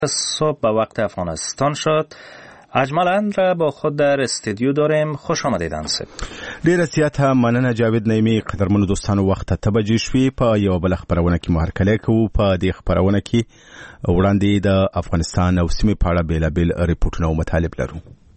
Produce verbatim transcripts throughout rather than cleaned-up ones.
صبح به وقت افغانستان شد. اجمالاً را با خود در استودیو داریم. خوش آمدید انصب. ډیره زیاته مننه جاوید نعیمي. قدرمنو دوستانو، وخت ته بجې شوې په یو بل خبرونه کې مهرکلی کوو. په دې خبرونه کې وړاندې د افغانستان او سیمې په اړه بیلابیل ریپورټونه او مطالب لرو.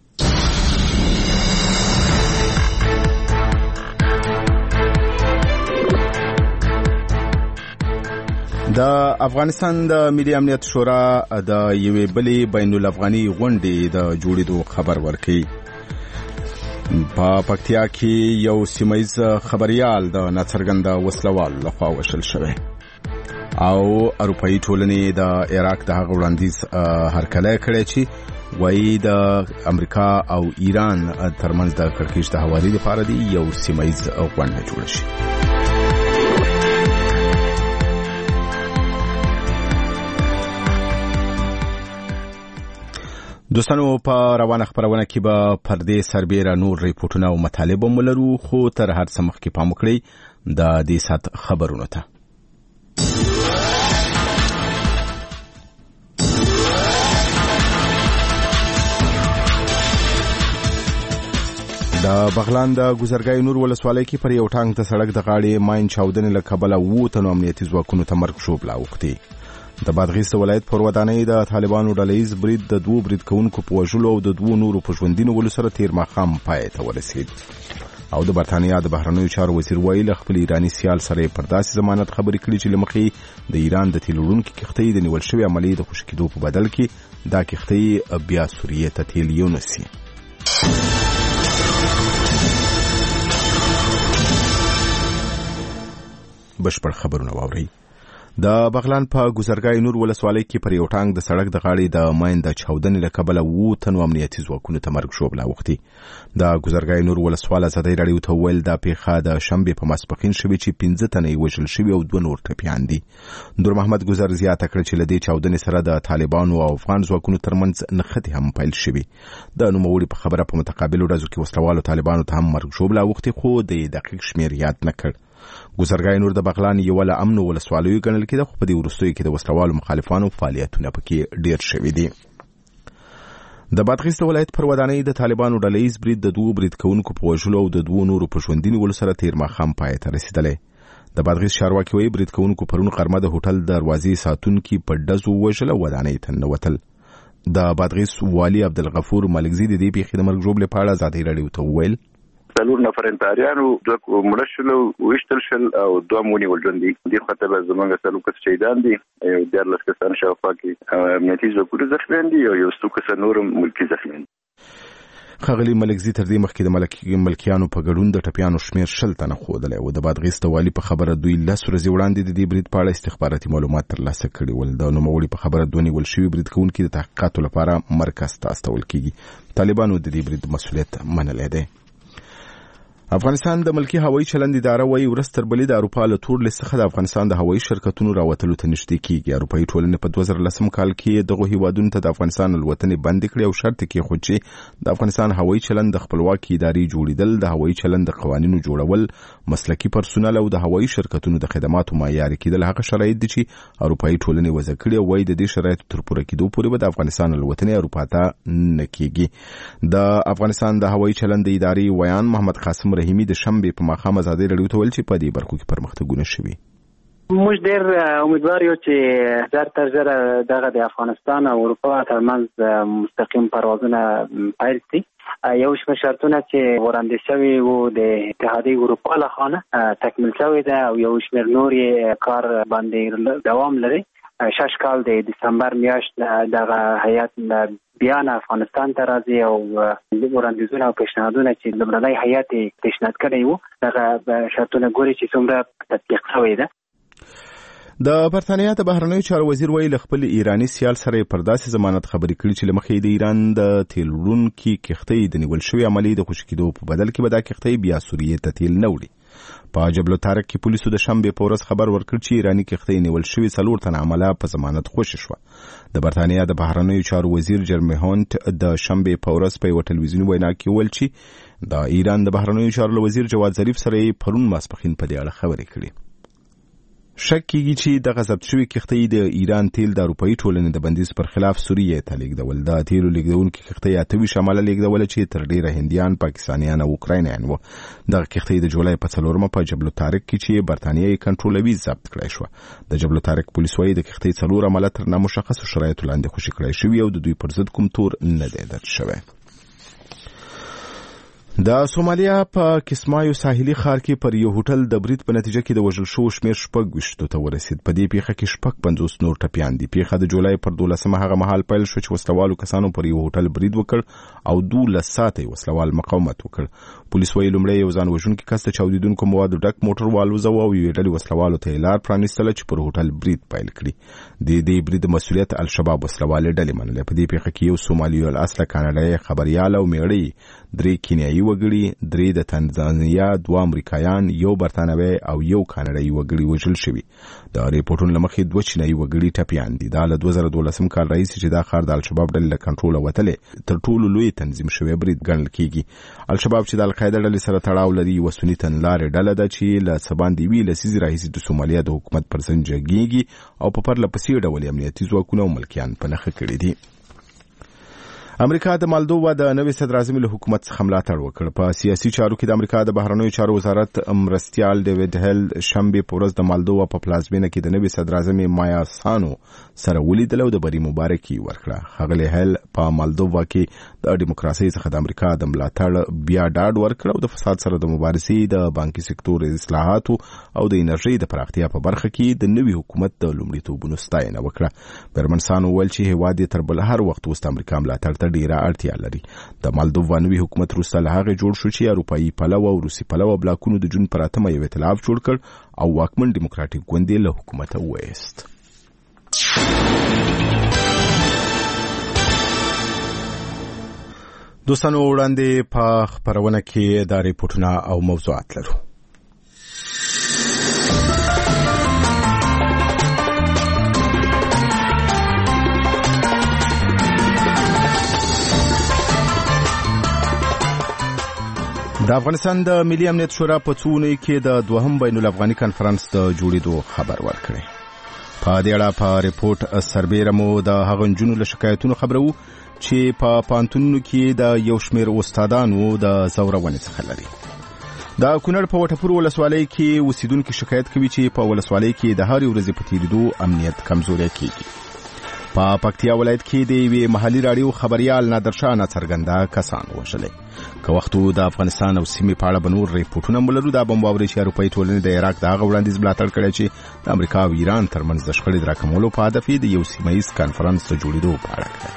د افغانستان د ملي امنیت شورا د یوې بلې بین الافغاني غونډې د جوړېدو خبر ورکړي. په پکتیا کې یو سیمه‌یز خبريال د ناڅرګنده وسلوال لخوا وشل شوی او اروپאי ټولنې د عراق د هغه وړاندیز هرکلی کړی چې وایي د امریکا او ایران ترمنځ د کړکېچ د حوالې لپاره دی یو سیمه‌یز غونډه جوړه شي. دوستانو، په روانه خبرونه کې به پر دې سربېره نور ریپورټونه او مطالب هم ولرو، خو تر هر څه مخکې پام وکړئ د دې ساعت خبرونو ته. د بغلان د ګذرګاه نور ولسوالۍ کې پر یو ټانک د سړک د غاړې ماین چاودنې له کبله اووه تنو امنیتي ځواکونو ته مرګ ژوبله اوښتې. د بادغیس ولایت پر ودانۍ د طالبانو ډلهیز برید د دوو برید کوونکو په وژلو او د دوو نورو په ژوندي نیولو سره تیر ماښام پای ته ورسید. او د برتانیا د بهرنیو چارو وزیر وایي له خپل ایراني سیال سره پر داسې ضمانت خبرې کړي چې له مخې د ایران د تیل وړونکي کښتۍ د نیول شوې عملیې د خوشي کېدو په بدل کې دا کښتۍ بیا سوریې ته تیل یونسي. بشپړ خبرونه واورئ. د بغلان په ګذرګاه نور ولسوالۍ کې پر یو ټانک د سړک د غاړې د ماین د چاودنې له کبله اووه تنو امنیتي ځواکونو ته مرګ ژوبله اوښتې. د ګذرګاه نور ولسوال ازادۍ راډیو ته وویل دا پیښه د شنبې په ماسپښین شوې چې پنځه تنه یې وژل شوي او دوه نور ټپیان دي. نور محمد ګذر زیاته کړه چې له دې چاودنې سره د طالبانو او افغان ځواکونو ترمنځ نښتې هم پیل شوي. د نوموړي په خبره په متقابلو ورځو کې وسلوالو طالبانو ته هم مرګ ژوبله اوښتې، خو د دقیق شمېر یاد نه کړ. ګذرګاه نور د بغلان یوه له امنو ولسوالیو ګڼل کېده، خو په دې وروستیو کې د وسلوالو مخالفانو فعالیتونه پکې ډېر شوي دي. د بادغیس ولایت پر ودانۍ د طالبانو ډلهیز برید د دوو برید کوونکو په وژلو او د دوو نورو په ژوندي نیولو سره تیر ماښام پای ته رسېدلی. د بادغیس چارواکي وایي برید کوونکو پرون غرمه د هوټل دروازې ساتونکي په ډزو ووژل او ودانۍ ته ننوتل. د بادغیس والي عبدالغفور ملکزي د دې پیښې د مرګ ژوبلې په اړه ازادۍ راډیو ته وویل څلور نفر انتحاریانو دوه مړه شول او ویشتل شل او دوه ونیول ژوندي. دې خواته به زموږ څلور کس شهیدان دي، یو دیارلس کسان شاوخوا کې امنیتي ځواکونه زخمیان دي او یو څو کسان نور ملکي زخمیان دي. ښاغلي ملکزي تر دې مخکې د ملکیانو په ګډون د ټپیانو شمېر شل تنه ښودلی او د بادغیس د والي په خبره دوی لس ورځې وړاندې د دې برید په اړه استخباراتي معلومات ترلاسه کړي ول. د نوموړي په خبره دوه نیول شوي برید کوونکي د تحقیقاتو لپاره مرکز ته استول کېږي. طالبانو د دې برید مسؤلیت منلی دی. افغانستان د ملکی هوایي چلند اداره وایي ورځ تر بلې د اروپا له تور لیست څخه د افغانستان د هوایي شرکتونو راوتلو ته نږدې کېږي. اروپایي ټولنې په دوه زره لسم کال کې دغو هیوادونو ته د افغانستان الوتنې بندې کړې او شرط یې کېښود چې د افغانستان هوایي چلند د خپلواکې ادارې جوړېدل، د هوایي چلند د قوانینو جوړول، مسلکي پرسونل او د هوایي شرکتونو د خدماتو معیاري کېدل هغه شرایط دي چې اروپایي ټولنې وضع کړي او وایي د دې شرایطو تر پوره کېدو پورې به د افغانستان الوتنې اروپا ته نه کېږي. د افغانستان د هوایي چلند د ادارې ویان محمد قاسم رحیمي د شنبې په ماښام ازادۍ راډیو ته ویل چې په دې برخو کې پرمختګونه شوي. موږ ډېر امیدوار یو چې زر تر زره دغه د افغانستان او اروپا ترمنځ مستقیم پروازونه پیل شي. یو شمېر شرطونه چې وړاندې شوي وو د اتحادیې اروپا لخوا تکمیل شوی ده او یو شمېر نور یې کار باندې دوام لري. شش کال د دسمبر میاشت دغه هیئت بیان افغانستان ته راځي او وړاندیزونه او پیشنهادونه چې لومړنی هیئت پیشنهاد کړی وو دغه شرطونه ګوري چې څومره تطبیق شوی ده. د برتانیا د بهرنیو چارو وزیر وایي له خپل ایراني سیال سره پر داسې ضمانت خبرې کړي چې له مخې د ایران د تیل وړونکي کښتۍ د نیول شوې عملیې د خوشي کېدو په بدل کې به دا کښتۍ بیا سوریې ته تیل نه وړي. په جبل الطارق کې پولیسو د شنبې په ورځ خبر ورکړ چې ایراني کښتۍ نیول شوې څلور تنه عمله په ضمانت خوشي شوه. د برتانیا د بهرنیو چارو وزیر جرمی هانت د شنبې په ورځ په یوه ټلویزیوني وینا کې وویل چې د ایران د بهرنیو چارو وزیر جواد ظریف سره پرون ماسپښین په دې اړه خبرې کړې. شک کیږي چې د ضبط شوې کښتۍ د ایران تیل د اروپאי ټولنې د بندیز پر خلاف سوریې ته لیږدول. د تیلو لیږدونکې کښتۍ اته ویشت عمله لیږدوله چې تر ډیره هندیان، پاکستانیان او اوکراینیان وو. دغه کښتۍ د جولای په څلورمه په جبل الطارق کې چې برتانیه یې کنټرولوي ضبط کړای شوه. د جبل الطارق پولیس وايي د کښتۍ څلور عمله تر نامشخصو شرایطو لاندې خوشي کړای شوي او د دوی پر ضد کوم تور نه دی درج شوی. د سومالیا په کسمایو ساحلي ښار کې پر یو هوټل د برید په نتیجه کې د وژل شوو شمېر شپږ ویشتو ته ورسید. په دې پیښه کې شپږ پنځوس نور ټپیان دي. پیښه د جولای پر دولسمه هغه مهال پیل شو چې وسلوالو کسانو پر یو هوټل برید وکړ او دولس ساعته وسلوال مقاومت وکړ. پولیس وايي لومړی یو ځان وژونکي کس د چاودیدونکو موادو ډک موټر والوځاوه او یوې ډلې وسلوالو ته یې لار پرانیستله چې پر هوټل برید پیل کړي. د دې برید مسؤلیت الشباب وسلوالې ډلې منلې. په دې پیښه کې یو سومالیو الاصله کاناډایي خبریال او میړی، درې کینیایي وګړي، درې د تنزانیا، دوه امریکایان، یو برتانوي او یو کاناډایي وګړي وژل شوي. د ریپورتونو له مخې دوه چینایي وګړي ټپیان دي. دا له دوه زره دولسم کال راهیسې چې دا ښار د الشباب ډلې له کنټروله وتلی تر ټولو لوی تنظیم شوی برید ګڼل کیږي. الشباب چې د القاعده ډلې سره تړاو لري یوه سني تنلارې ډله ده چې له څه باندې یوې لسیزې راهیسې د سومالیا د حکومت پر ضد جنګیږي او په پرله پسې ډول امنیتي ځواکونه او ملکیان په نښه کړي دي. امریکا د مالدووا د نوي صدراعظم له حکومت څخه ملاتړ وکړ. په سیاسي چارو کې د امریکا د بهرنیو چارو وزارت مرستیال ډیوډ هیل شنبه په ورځ د مالدووا په پلازمینه کې د نوي صدراعظم مایا سانو سره ولیدل او د بری مبارکي ورکړه. ښاغلی هیل په مالدووا کې د دیموکراسي څخه د امریکا د ملاتړ بیا ډاډ ورکړ او د فساد سره د مبارزې، د بانکي سکتور اصلاحاتو او د انرژي د پراختیا په برخه کې د نوي حکومت د لومړیتوبونو ستاینه وکړه. برمن سانو ویل چې هیواد یې تر بل هر وخت وروسته امریکا ملاتړ ته ډیره اړتیا لري. د مالدووا نوي حکومت وروسته له هغې جوړ شو چې اروپایي پلوه او روسي پلوه بلاکونو د جون پر اتمه یو ائتلاف جوړ کړ او واکمن ډیموکراټیک ګوند یې له حکومته وویست. دوستانو وړاندې په خپرونه کې دا ریپورټونه او موضوعات لرو. د افغانستان د ملي امنیت شورا په څو اونیو کې د دوهم بین الافغاني کنفرانس د جوړېدو خبر ورکړی. په دې اړه په ریپورت سربیره مو د هغو نجونو له شکایتونو خبرو چې په پوهنتونونو کې د یو شمېر استادانو د ځورونې څخه لري. د کونړ په وټپور ولسوالۍ کې اوسیدونکي شکایت کوي چې په ولسوالۍ کې د هرې ورځې په تېرېدو امنیت کمزوری کېږي. په پکتیا ولایت کې د یوې محلي راډیو خبریال نادرشاه ناڅرګنده کسان وژلي. که وختو د افغانستان او سیمې په اړه به نور ریپورټونه مولرو. دا به مو واورئ چې اروپایي ټولنې د عراق د هغه وړاندیز ملاتړ کړی چې د امریکا او ایران ترمنځ د شخړې د راکمولو په هدف یې د یو سیمه ییز کنفرانس د جوړېدو په اړه کړی.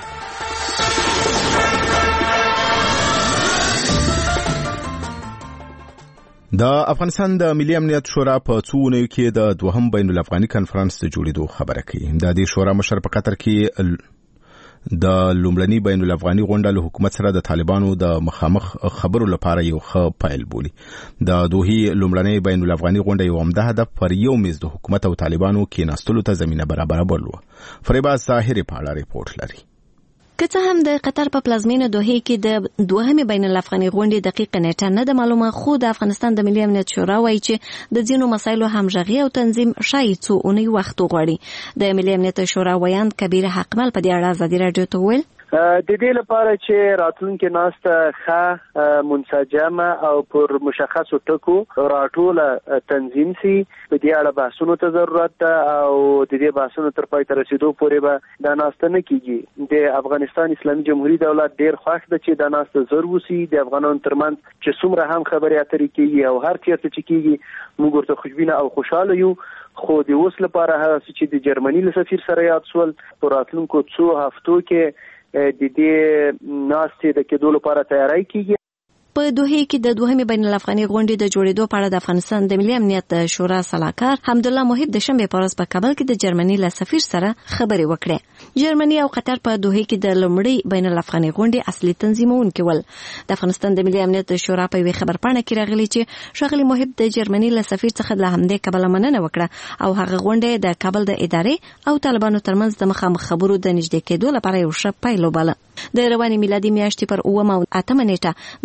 د افغانستان د ملي امنیت شورا په څو اونیو کې د دوهم بین الافغاني کنفرانس د جوړېدو خبره کوي. د دې شورا مشر په قطر کې د لومړني بین الافغاني غونډه له حکومت سره د طالبانو د مخامخ خبرو لپاره یو ښه پیل بولي. د دوحې لومړنۍ بین الافغاني غونډه یو عمده هدف پر یو میز د حکومت او طالبانو کېناستلو ته زمینه برابرول و. فریباز ظاهري په اړه ریپورت لري. که څه هم د قطر په پلازمینه دوحې کې د دوهمې بین الافغاني غونډې دقیقه نیټه نه ده معلومه، خو د افغانستان د ملي امنیت شورا وایي چې د ځینو مسایلو همغږي او تنظیم شایي څو اونۍ وخت وغواړي. د ملي امنیت شورا ویاند کبیر حقمل په دې اړه ازادي راډیو ته وویل د دې لپاره چې راتلونکي ناسته ښه منسجمه او پر مشخصو ټکو راټوله تنظیم سي. په دې اړه بحثونو ته ضرورت ده او د دې بحثونو تر پای ته رسیدو پورې به دا ناسته نه کیږي. د افغانستان اسلامي جمهوریت دولت ډیر خوښ ده چې دا ناسته ضرور وسی. د افغانانو ترمنځ چې څومره هم خبرې اترې کیږي او هر چیرته چې کیږي موږ ورته خوشبینه او خوشاله یو. خو د اوس لپاره هغه چې د جرمني له سفیر سره یاد شول په راتلونکو څو هفتو کې د دې ناستې د کېدو لپاره تیاری کیږي. په دوحې کې د دوهمې بین الافغاني غونډې د جوړېدو په اړه د افغانستان د ملي امنیت شورا سلاکار حمدالله محب د شنبې په ورځ په کابل کې د جرمني له سفیر سره خبرې وکړې. جرمني او قطر په دوحې کې د لومړۍ بین الافغاني غونډې اصلي تنظیمونکي ول. د افغانستان د ملي امنیت شورا په یوې خبرپاڼه کې راغلي چې ښاغلي محب د جرمني له سفیر څخه له همدې کبله مننه وکړه او هغه غونډه د کابل د ادارې او طالبانو ترمنځ د مخامخ خبرو د نږدې کېدو لپاره یو ښه پیل وباله. د رواني میلادي میاشتې پر اوومه او اتمه نیټه د قطر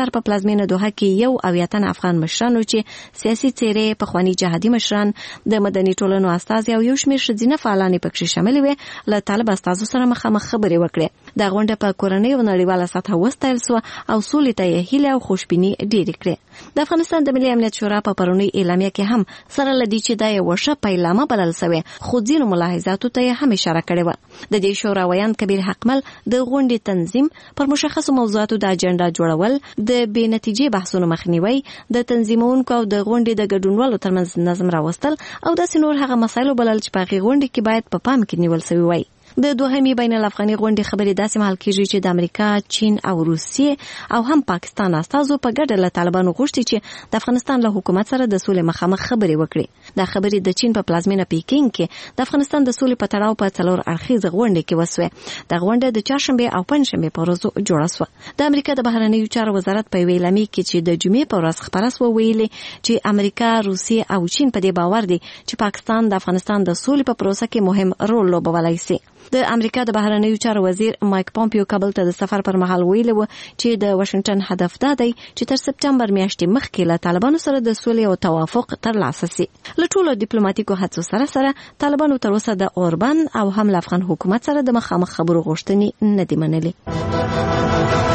قطر په پلازمینه دوحه کې یو اویا تن افغان مشرانو چې سیاسي څیرې پخوانی جهادي مشران د مدني ټولنو استازي او یو شمېر ښځینه فعالان پکې شامل وي له طالب استازو سره مخامخ خبرې وکړې. دا غونډه په کورنۍ او نړیواله سطحه وستایل سوه او سولې ته یې هیله او خوشبیني ډېرې کړې. د افغانستان د ملي امنیت شورا په پرونی اعلامیه کې هم سره لدی چې دا یو ښه پیلامه بلل شوی، خو ځینو ملاحظاتو ته هم اشاره کړې وه. د دې شورا ویان کبیر حقمل د غونډې تنظیم پر مشخصو موضوعاتو د اجنډا جوړول، د بې نتیجې بحثونو مخنیوي، د تنظیمونکو او د غونډې د ګډونوالو ترمنځ نظم راوستل او داسې نور هغه مسایل بلل چې په هغې غونډې کې باید په پام کې نیول شوي وای. د دوهمې بین الافغاني غونډې خبرې داسې مهال کېږي چې د امریکا، چین او روسیې او هم پاکستان استازو په ګډه له طالبانو غوښتي چې د افغانستان له حکومت سره د سولې مخامخ خبرې وکړي. دا خبرې د چین په پلازمینه پیکینګ کې د افغانستان د سولې په تړاو په څلور اړخیزه غونډه کې وسوه. دا غونډه د چهارشنبه او پنځشنبه په ورځو جوړه شوه. د امریکا د بهرنیو چارو وزارت په اعلامیه کې چې د جمعې په ورځ خبره شوه ویلي چې امریکا، روسیې او چین په دې باور دي چې پاکستان د افغانستان د سولې په پروسه کې مهم رول لوبولای شي. د امریکا د بهرنیو چارو وزیر مایک پومپیو کابل ته د سفر پر مهال ویلي و چې د واشنگټن هدف دا دی چې تر سپټمبر میاشتې مخکې له طالبانو سره د سولې او توافق ترلاسه شي. له ټولو ډیپلوماټیکو هڅو سره سره طالبانو تر اوسه د اوربان او هم له افغان حکومت سره د مخامخ خبرو غوښتنې نه دي منلې.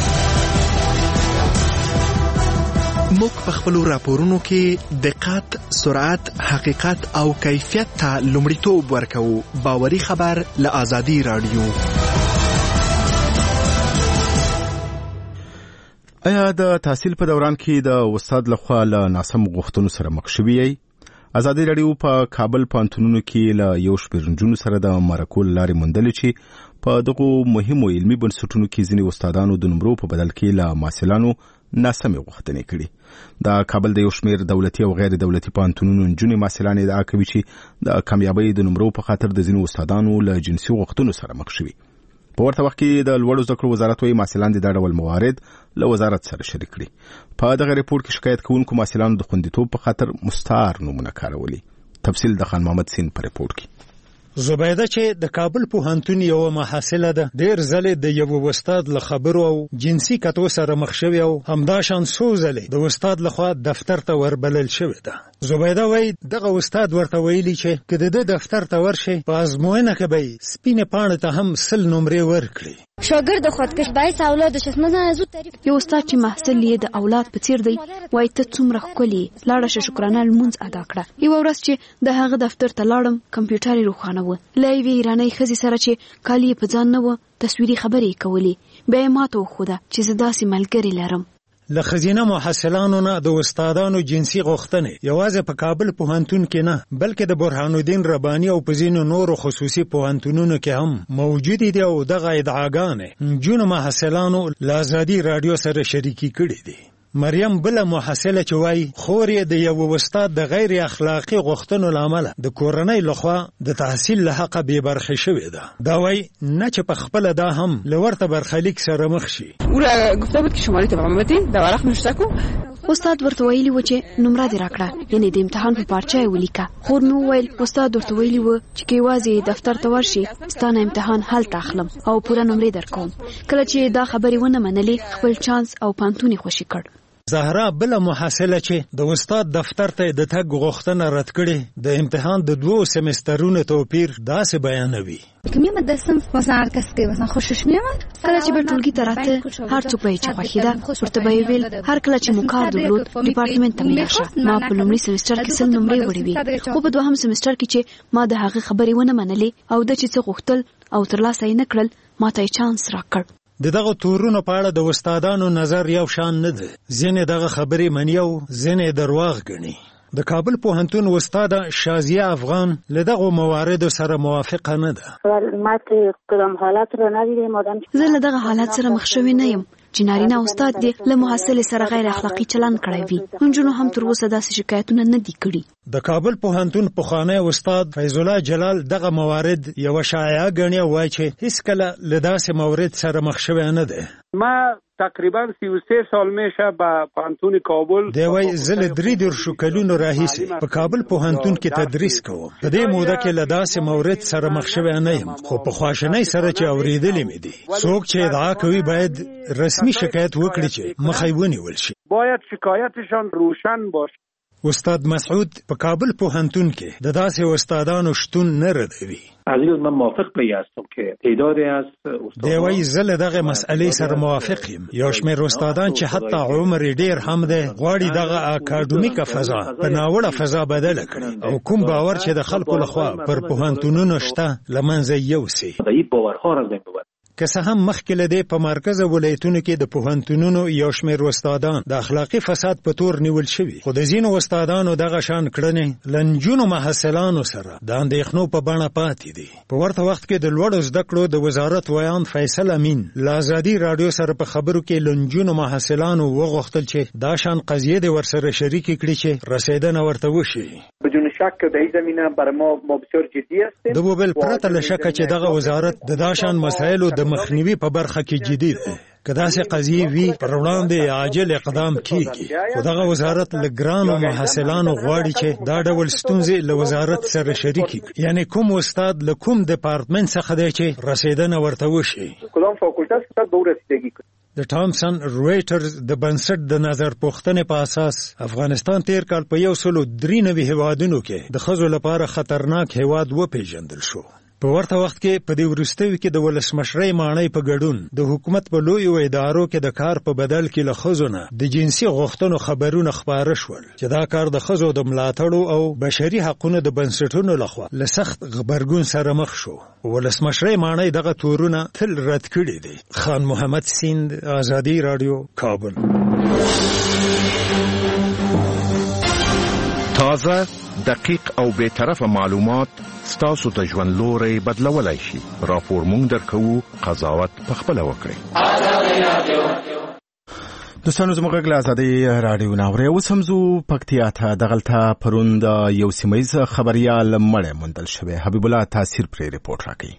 موږ په خپلو راپورونو کې دقت، سرعت، حقیقت او کیفیت ته لومړیتوب ورکوو. باوري خبر له آزادي رادیو. آیا د تحصیل په دوران کې د استاد لخوا له ناسم غوښتنو سره مخ شوي یې؟ آزادي رادیو په کابل پوهنتونونو کې له یو شمېر نجونو سره د مرکو له لارې موندلې چې په دغو مهمو علمي بنسټونو کې ځینې استادانو د نمرو په بدل کې له محصلانو ناسمې غوښتنې کړي. د کابل د یو شمېر دولتي او غیر دولتي پوهنتونونو نجونې محصلانې ادعا کوي چې د کامیابۍ د نمرو په خاطر د ځینو استادانو له جنسي غوښتنو سره مخ شوي. په ورته وخت کې د لوړو زده کړو وزارت وايي محصلان د دا ډول موارد له وزارت سره شریک کړي. په دغه ریپورت کې شکایت کوونکو محصلانو د خوندیتوب په خاطر مستعار نومونه کارولي. تفصیل د خان محمد سین په ریپورت کې. زبیده چې د کابل پوهنتون یو محصله ده، ډېر ځلې د یو استاد له خبرو او جنسي کتو سره مخ شوې او همداشان څو ځلې د استاد لخوا دفتر ته وربلل شوې ده. زبیده وایي دغه استاد ورته ویلي چې که د ده دفتر ته ورشي په ازموینه کې به یې سپینې پاڼې ته هم سل نمرې ورکړي. شاگرد خودکش باعث اولادش است. مثلا زود تعریف یو استاد چې محصل یې د اولاد په څیر دی وایي ته څومره ښکلې لاړه شه شکرانه لمونځ ادا کړه. یوه ورځ چې د هغه دفتر ته لاړم کمپیوټر یې روښانه و. له یوې ایرانۍ ښځې سره چې کالي یې په ځان نه وه تصویري خبرې یې کولې. بیا یې ماته وښوده چې زه داسې ملګرې لرم. له ښځینه محصلانو نه د استادانو جنسي غوښتنې یوازې په کابل پوهنتون کې نه بلکې د برهان الدین رباني او په ځینو نورو خصوصي پوهنتونونو کې هم موجودې دي او دغه ادعاګانې نجونو محصلانو له آزادي راډیو سره شریکي کړي دي. مریم بله محصله چې وایي خور یې د یو استاد د غیر اخلاقي غوښتنو له امله د کورنۍ لخوا د تحصیل له حقه بې برخې شوې ده. دا وایي نه چې په خپله دا هم له ورته برخلیک سره مخ شي. او را گفته بود که شماره تمام بدین در ورق نوشته کو. استاد ورته ویلي و چې نمره دې راکړه، یعنې د امتحان په پارچه یې ولیکه. خور مې وویل استاد ورته ویلي و چې که یوازې دفتر ته ورشي ستا نه امتحان هلته اخلم او پوره نمرې درکوم. کله چې دا خبرې ونه منلې خپل چانس او پانتون یې خوشي کړ. زهرا بله محصله چې د استاد دفتر ته د تګ غوښتنه رد کړې د امتحان د دوو سمسترونو توپیر داسې بیانوي. که میامد دستم مثلا هر کس که مثلا خوشش میامد کله چې به ټولګي ته راته هر څوک به یې چې خوښېده ورته به یې ویل هر کله چې مو کار درلود ډیپارټمنټ ته مې لاشه. ما په لومړي سمستر کې سل نمرې وړې وې، خو په دوهم سمستر کې چې ما د هغې خبرې ونه منلې او ده چې څه غوښتل او ترلاسه یې نه کړل ما ته یې چانس راکړ. د دغه تورونو په اړه د استادانو نظر یو شان نه دی. ځینې دغه خبرې مني او ځینې درواغ ګڼي. د کابل پوهنتون استاده شازیه افغان له دغو مواردو سره موافقه نه ده. زه له دغه حالت سره مخ شوی نه یم چې نارینه استاد دی له محصل سره غیر اخلاقی چلند کړی وي. نجونو هم تر اوسه داسې شکایتونه نه دي کړي. د کابل پوهنتون پخوانی استاد فیض الله جلال دغه موارد یو شایعه ګڼي او وایي چې هیڅکله له داسې مورد سره مخ شوی نه دی. ما تقریبا سی و سه سال میشه به پوهنتون کابل دی وای زل درې درشو کلونو راهیسې په کابل پوهنتون کې تدریس کوم. په دې موده کې له داسې مورد سره مخ شوی نه یم، خو په خواشنۍ سره چې اورېدلې مې دي. څوک چې ادعا کوي باید رسمي رسمي شکایت وکړي چې مخه ونیول شي. باید شکایتشان روشن باشه. استاد مسعود په کابل پوهنتون کې د داسې استادانو شتون نه ردوي. عزیز من موافق پی هستم که تعدادی از استادان دی وایي زه له دغه مسئلې سره موافق یم. یو شمېر استادان چې حتی عمر ډېر هم دی غواړي دغه اکاډمیکه فضا په ناوړه فضا بدله کړي او کوم باور چې د خلکو لخوا پر پوهنتونونو شته له منځه یوسي. که څه هم مخکې له دې په مرکزه ولایتونو کې د پوهنتونونو یو شمېر استادان د اخلاقي فساد په تور نیول شوي، خو د ځینو استادانو دغه شان کړنې له نجونو محصلانو سره د اندېښنو په بڼه پاتې دي. په ورته وخت کې د لوړو زده کړو د وزارت ویان فیصل امین له ازادي راډیو سره په خبرو کې له نجونو محصلانو وغوښتل چې دا شان قضیې د ورسره شریکې کړي چې رسیدنه ورته وشي. بدون شک در این زمینه برای ما ما بسیار جدی هستیم. د بوبل پرته له شکه چې دغه وزارت د داشان مسایلو د مخنیوي په برخه کې جدي دی. که داسې قضیې وي پر وړاندې عاجل اقدام کیږي، خو دغه وزارت له ګرانو محصلانو غواړي چې دا ډول ستونزې له وزارت سره شریکې کړي. یعنی کوم استاد له کوم دپارتمنټ څخه دی چې رسیدنه ورته وشي. کدام فاکولته استاد به رسیدگی کوي. د ټامسن رویټرز د بنسټ د نظر پوښتنې په اساس افغانستان تیر کال په یو سلو درې نوي هیوادونو کې د ښځو لپاره خطرناک هیواد وپیژندل شو. په ورته وخت کې په دې وروستیو کې د ولسمشرۍ ماڼۍ په ګډون د حکومت په لویو ادارو کې د کار په بدل کې له ښځو نه د جنسي غوښتنو خبرونه خپاره شول چې دا کار د ښځو د ملاتړو او بشري حقونو د بنسټونو لخوا له سخت غبرګون سره مخ شو. ولسمشرۍ ماڼۍ دغه تورونه تل رد کړي دي. خان محمد سیند، آزادي راډیو، کابل. تازه، دقیق او بی‌طرفه معلومات ستاسو د ژوند لوري بدلولای شي. راپور مونږ درکو، قضاوت پخپله وکړئ. دوستانو زموږ غږ له آزادۍ راډیو نه اورئ. اوس هم ځو پکتیا ته. دغلته پرون د یو سیمهیز خبریال مړی موندل شوی. حبیب الله تاثیر پرې رپورټ راکوي.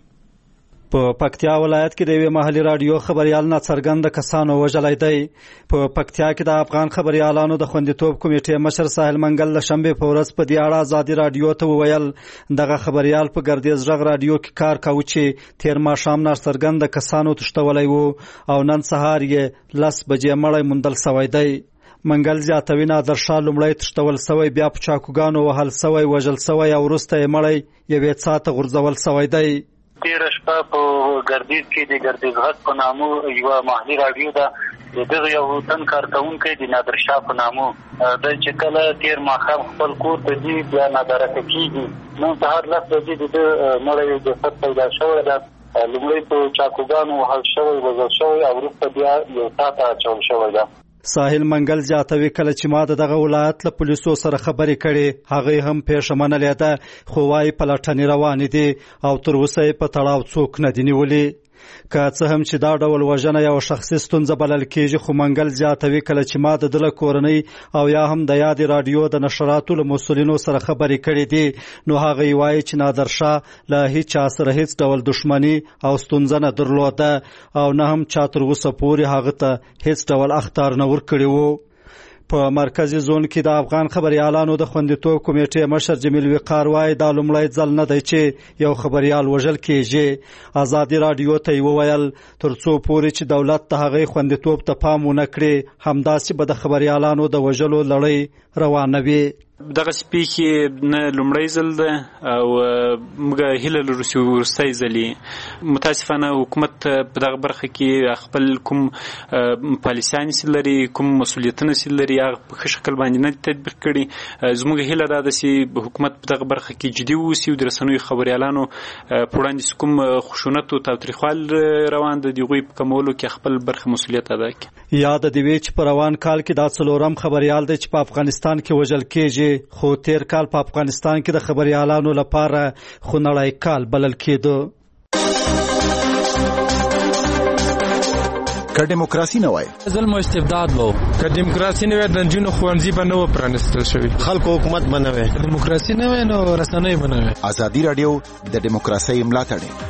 په پکتیا ولایت کې د یوې محلي راډیو خبریال ناڅرګنده کسانو وژلی دی. په پکتیا کې د افغان خبریالانو د خوندیتوب کمیټې مشر ساحل منګل د شنبې په ورځ په دې اړه ازادي راډیو ته وویل دغه خبریال په ګردیز غږ راډیو کې کار کاوه چې تیر ماښام ناڅرګنده کسانو تښتولی و او نن سهار یې لس بجې مړی موندل سوی دی. منګل زیاتوي نادرشاه لومړی تښتول سوی، بیا په چاقوګانو وهل سوی، وژل سوی او وروسته یې مړی یوې څاه ته غورځول سوی دی. تیره شپه په ګردیز کې د ګردیز غږ په نامو یوه محلي راډیو ده. د دغه یو تن کارکوونکی د نادرشاه په نامو دی چې کله تیر ماښام خپل کور ته ځي بیا نادرکه کېږي. نن سهار لس بجې د ده مړی جسد پیدا شوی ده. لومړی په چاقوګانو وهل شوی، وژل شوی او وروسته بیا یو څاه ته اچول شوی ده. ساحل منګل زیاتوي کله چې ما د دغه ولایت له پولیسو سره خبرې کړې هغوی هم پیښه منلې ده، خو وایي پلټنې روانې دي او تر اوسه یې په تړاو څوک نه دي نیولي. که څه هم چې دا ډول وژنه یو شخصي ستونزه بلل کېږي، خو منګل زیاتوي کله چې ما د ده له کورنۍ او یا هم د یادې راډیو د نشراتو له مسؤلینو سره خبرې کړې دي، نو هغوی وایي چې نادرشاه له هیڅ چا سره هیڅ ډول دښمني او ستونزه نه درلوده او نه هم چا تر اوسه پورې هغه ته هیڅ ډول اخطار نه ورکړي وو. په مرکزي زون کې د افغان خبریالانو د خوندیتوب کمیټې مشر جمیل وقار وایي دا لومړی ځل نه دی چې یو خبریال وژل کېږي. ازادي راډیو ته یې وویل تر څو پورې چې دولت د هغې خوندیتوب ته پام ونه کړي همداسې به د خبریالانو د وژلو لړۍ روانه وي. دغه سپیکي نه لومړی ځل ده او موږ هیله لرو چې وروستی ځل. متاسفانه حکومت په دغه برخه کې خپل کوم پالیسیانې چې لري، کوم مسؤلیتونه چې لري، هغه په ښه شکل باندې نه تطبیق کړي. زموږ هیله دا ده چې حکومت په دغه برخه کې جدي واوسي او د رسنیو خبریالانو په وړاندې کوم خشونت او تاوتریخوال روان ده د هغوی په کمولو کې خپل برخه مسؤلیت ادا کړي. یاد دې وي چې په روان کال کې دا څلورم خبریال دی چې په افغانستان کې وژل کېږي، خو تیر کال په افغانستان کې د خبریالانو لپاره خونړی کال بلل کېده. که دیموکراسي نه وای ظلم او استبداد وو، که دیموکراسي نه وای د نجونو ښوونځي به نه و پرانیستل شوي، خلکو حکومت به نه وای، دیموکراسي نه وای نو رسنۍ به نه وای. ازادي راډیو د دیموکراسۍ ملاتړ.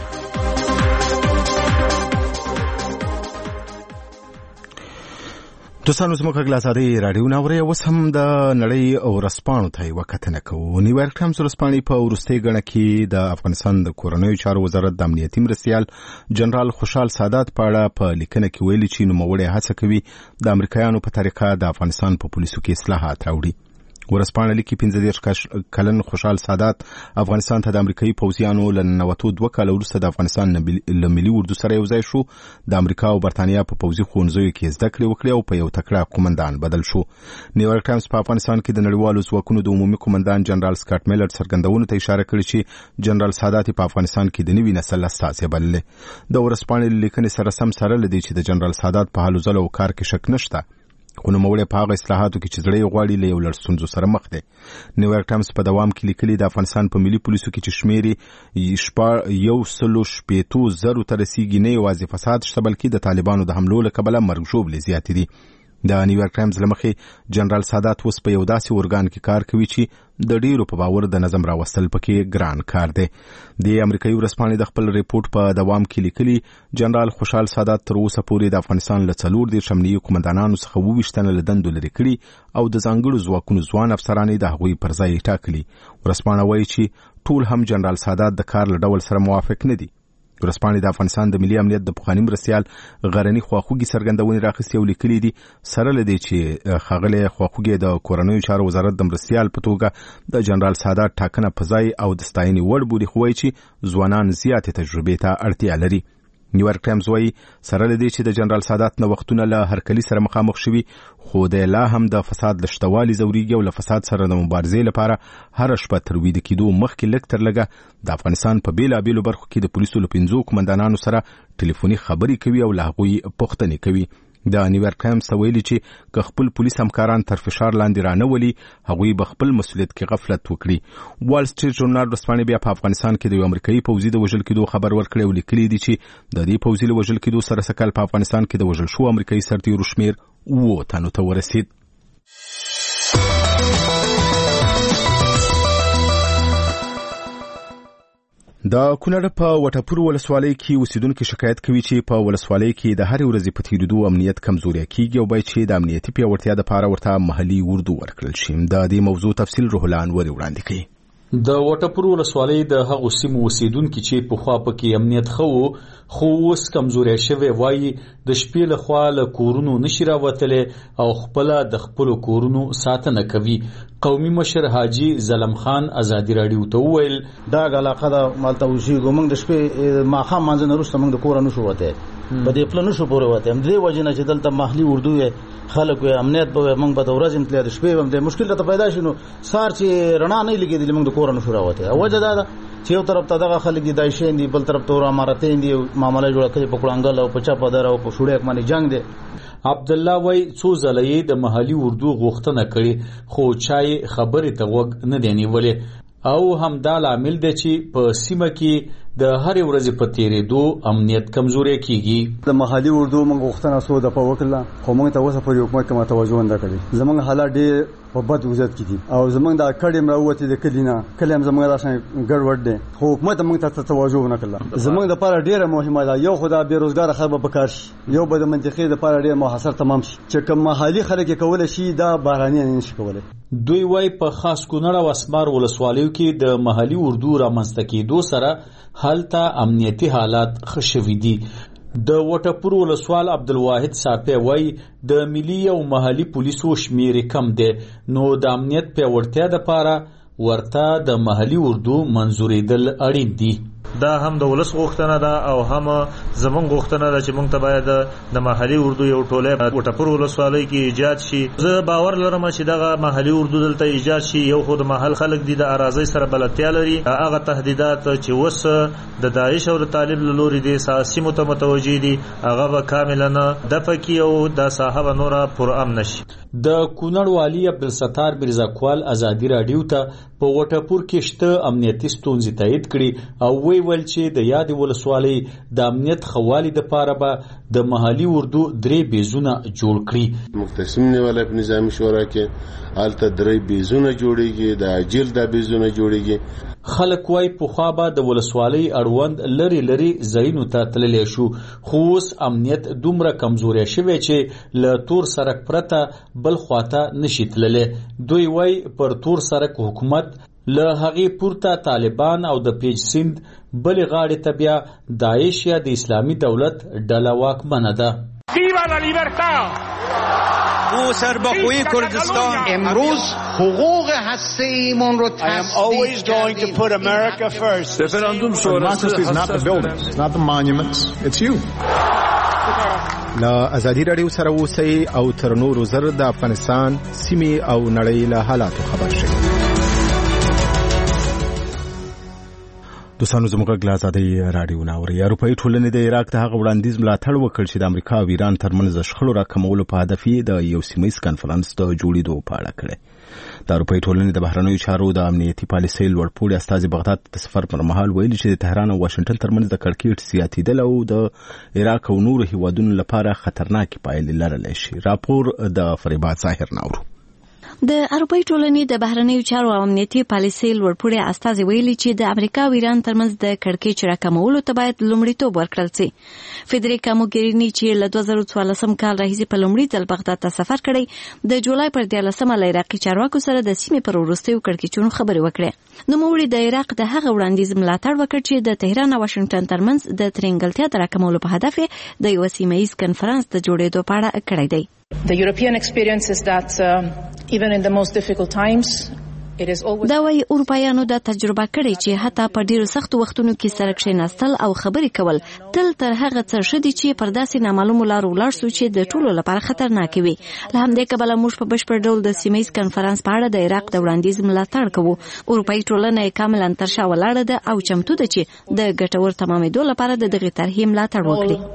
دوستانو زموږ غږ آزادۍ راډیو ناوري اوس هم د نړۍ او ورځپاڼو ته یوه کتنه کوو. نیویارک ټایمز ورځپاڼې په وروستۍ ګڼه کې د افغانستان د کورنیو چارو وزارت د امنیتي مرستیال جنرال خوشحال سادات په اړه په لیکنه کې ویلي چې نوموړی هڅه کوي د امریکایانو په طریقه د افغانستان په پولیسو کې اصلاحات راوړي. ورځپاڼه لیکي پنځه دېرش کلن خوشحال سادات افغانستان ته د امریکایي پوځیانو له ننوتو دوه کاله وروسته د افغانستان له ملي اردو سره یو ځای شو. د امریکا او برتانیا په پوځي ښوونځیو کې زده کړې وکړې او په یو تکړه قومندان بدل شو. نیویارک ټایمز په افغانستان کې د نړیوالو ځواکونو د عمومي قومندان جنرال سکاټ میلر څرګندونو ته اشاره کړې چې جنرال سادات په افغانستان کې د نوي نسل استازی بللې. د ورځپاڼې لیکنې سره سم سره لدی چې د جنرال سادات په هلو ځلو کار کې شک نشته، خو نوموړی په هغه اصلاحاتو کې چې زړه یې غواړي له یو لړ ستونزو سره مخ دی. نیویارک ټایمز په دوام کې لیکلي د افغانستان په ملي پولیسو کې چې شمېر یو سلو شپېتو زرو ته رسیږي نه یوازې فساد شته بلکې د طالبانو د حملو له کبله مرګ ژوبلې زیاتې دي. د نیویارک ټایمز له مخې جنرال سادات اوس په یو داسې ارګان کې کار کوي چې د ډیرو په باور د نظم راوستل پکې ګران کار دی. د امریکایي ورځپاڼې د خپل ریپورت په دوام کې لیکلي جنرال خوشحال سادات تر اوسه پورې د افغانستان له څلور دېرش امنیتي قومندانانو څخه اووه ویشت تنه له دندو لرې کړي او د ځانګړو ځواکونو ځوان افسران یې د هغوی پر ځای ټاکلي. ورځپاڼه وایي چې ټول هم جنرال سادات د کار له ډول سره موافق نه دي. ورځپاڼې د افغانستان د ملي امنیت د پخواني مرستیال غرني خواخوږي څرګندونې راخیستې او لیکلي دي سره له دې چې ښاغلی خواخوږي د کورنیو چارو وزارت د مرستیال په توګه د جنرال سادات ټاکنه په ځای او د ستاینې وړ بولي، خو وایي چې ځوانان زیاتې تجربې ته اړتیا لري. نیویارک ټایمز وایي سره له دې چې د جنرال سادات نوښتونه له هرکلي سره مخامخ شوي، خو د لا هم د فساد له شتوالي ځورېږي او له فساد سره د مبارزې لپاره هره شپه تر ویده کېدو مخکې لږ تر لږه د افغانستان په بېلابېلو برخو کې د پولیسو له پنځو قومندانانو سره ټلیفوني خبرې کوي او له هغوی پوښتنې کوي. د نیویارک ټایمز ته ویلي چې که خپل پولیس همکاران تر فشار لاندې رانولي هغوی به خپل مسؤلیت کې غفلت وکړي. وال سټریټ ژورنال ورځپاڼې بیا په افغانستان کې د یو امریکایي پوځي د وژل کېدو خبر ورکړی او لیکلي دي چې د دې پوځي له وژل کېدو سره سکل په افغانستان کې د وژل شوو امریکایي سرتیرو شمېر اووه تنو ته ورسید. د کونړ په وټپور ولسوالۍ کې اوسیدونکو شکایت کوي چې په ولسوالۍ کې د هرې ورځې په تېرېدو امنیت کمزوری کیږي او باید چې د امنیتي پیاوړتیا دپاره ورته محلي اردو ورکړل شي. د دې موضوع تفصیل روح الله انور وړاندې کوي. د وټپور ولسوالۍ د هغو سیمو اوسیدونکي چې پخوا پکې امنیت ښه و خو اوس کمزوری شوی وایي د شپې لخوا له کورونو نشي راوتلی او خپله د خپلو کورونو ساتنه کوي. قومي مشر حاجي ظلم خان ازادي راډیو ته وویل دا علاقه د مالته اوسېږو، موږ د شپې ماښام مانځه نه وروسته موږ د کوره نشو وتی، په دې پله نشو پورې وتی. همدې وجې نه چې دلته محلي اردو یې خلک وي امنیت به وي، موږ به د ورځې تللی د شپې به هم دی مشکل راته پیدا شي. نو سهار چې رڼا نه لګېدلې موږ د کوره نشو راوتی. وجه دا ده چې یو طرف ته دغه خلک دي دایشین دي، بل طرف ته امارتین دي، معامله جوړه کړې په کړنګل او په چپه در او په شوړیک باندې جنگ دی. عبدالله وای څو ځله یې د محلي اردو غوښتنه کړې خو چا یې خبرې ته غوږ نه دی نیولی او همدا لامل دی چې په سیمه کې د هرې ورځې په تېرېدو امنیت کمزوری کیږي. د محلي اردو موږ غوښتنه څو دفعه وکړله خو موږ ته اوسه پورې حکومت کومه توجه نه کړې. زموږ حالات ډېر په بد وضعیت کې دي او زموږ دا کډې هم راووتې د کلي نه، کلی هم زموږ داسې ګډوډ دی خو حکومت موږ ته توجه ونه کړله. زموږ دپاره ډېره مهمه ده یو خو دا بېروزګاره خلک به په کار شي، یو به د منطقې دپاره ډېر محاصر تمام شي چې کوم محلي خلک یې کولی شي دا بهرانیان نه شي کولی. دوی وای په خاص کونړ او اسمار ولسوالیو کې د محلي اردو رامنځته کېدو سره هلته امنیتي حالات ښه شوي دي. د وټپور ولسوال عبدالواحد صافی وای د ملي او محلي پولیسو شمیر کم دی نو د امنیت پیاوړتیا دپاره ورته د محلي اردو منظوریدل اړین دي. دا هم د ولس غوښتنه ده او هم زمونږ غوښتنه ده چې موږ ته باید د محلي اردو یو ټولۍ وټپور ولسوالۍ کې ایجاد شي. زه باور لرم چې دغه محلي اردو دلته ایجاد شي. یو خو د محل خلک دي د اراضۍ سره بلدتیا لري، هغه تهدیدات چې اوس د داعش او د طالب له لوري دي سیمو ته متوجه دي هغه به کاملا دفع کړي او دا ساحه به نوره پرامن شي. د کونړ والي عبدالستار برزاکوال ازادي راډیو ته په وټپور کې شته امنیتي ستونزې تایید کړي او وی ول چې د یادې ولسوالۍ د امنیت ښه والي دپاره به د محلي اردو درې بیزونه جوړ کړي. مختصم نیولی په نظامي شورا کې هلته درې بیزونه جوړېږي، د اجل دا بیزونه جوړېږي. خلک وای په خوا به د ولسوالۍ اړوند لری لری ځایونو ته تللی شو، خو اوس امنیت دومره کمزوری شوی چې له تور سرک پرته بل خواته نشي تللی. دوی وای پر تور سرک حکومت له هغې پورته طالبان او د پیج سیند بلې غاړې ته بیا داعش یا د اسلامي دولت ډله واکمنه ده. ویوا لا لیبرتا! او سربخوی کردستان امروز حقوق هسته‌ایمون رو always going to put America first. رفراندوم شورای is not the buildings, it's not the monuments, it's you. له ازادي رادیو سره اوسئ او تر نورو زر د افغانستان سیمې او نړۍ له حالاتو خبر شئ. دوستانو زموږ غږ له ازادۍ راډیو نه اورئ. اروپایي ټولنې د عراق د هغه وړاندیز ملاتړ وکړ چې د امریکا او ایران ترمنځ د شخړو راکمولو په هدف یې د یو سیمهیز کنفرانس د جوړېدو په اړه کړی. د اروپایي ټولنې د بهرنیو چارو د امنیتي پالیسۍ لوړپوړي استازي بغداد د سفر پر مهال ویلي چې د تهران او واشنګټن ترمنځ د کړکېچ زیاتېدل او د عراق او نورو هیوادونو لپاره خطرناکې پایلې لرلی شي. راپور د فریبا ظاهر ناورو. د اروپایي ټولنې د بهرنیو چارو او امنیتي پالیسۍ لوړپوړي استازي ویلي چې د امریکا او ایران ترمنځ د کړکېچ راکمولو ته باید لومړیتوب ورکړل شي. فدریکا موګریني چې له دوه زره څوارلسم کال راهیسې په لومړي ځل بغداد ته سفر کړی، د جولای پر دیارلسمه له عراقي چارواکو سره د سیمې پر وروستیو کړکېچونو خبرې وکړې. نوموړي د عراق د هغه وړاندیز ملاتړ وکړ چې د تهران او واشنګټن ترمنځ د ترنګلتیا د راکمولو په هدف د یو سیمهیز کنفرانس د جوړېدو په اړه کړی دی. The European experience is that uh, even in the most difficult times دا وايي اروپایانو دا تجربه کړې چې حتی په ډیرو سختو وختونو کې سره کښېناستل او خبرې کول تل تر هغه څه ښه دي چې پر داسې نامعلومو لارو ولاړ سو چې د ټولو لپاره خطرناک وي. له همدې کبله موږ په بشپړ ډول د سیمهیز کنفرانس په اړه د عراق د وړاندیز ملاتړ کوو. اروپایي ټولنه یې کاملا تر شا ولاړه ده او چمتو ده چې د ګټور تمامېدو لپاره د دغې طرحې ملاتړ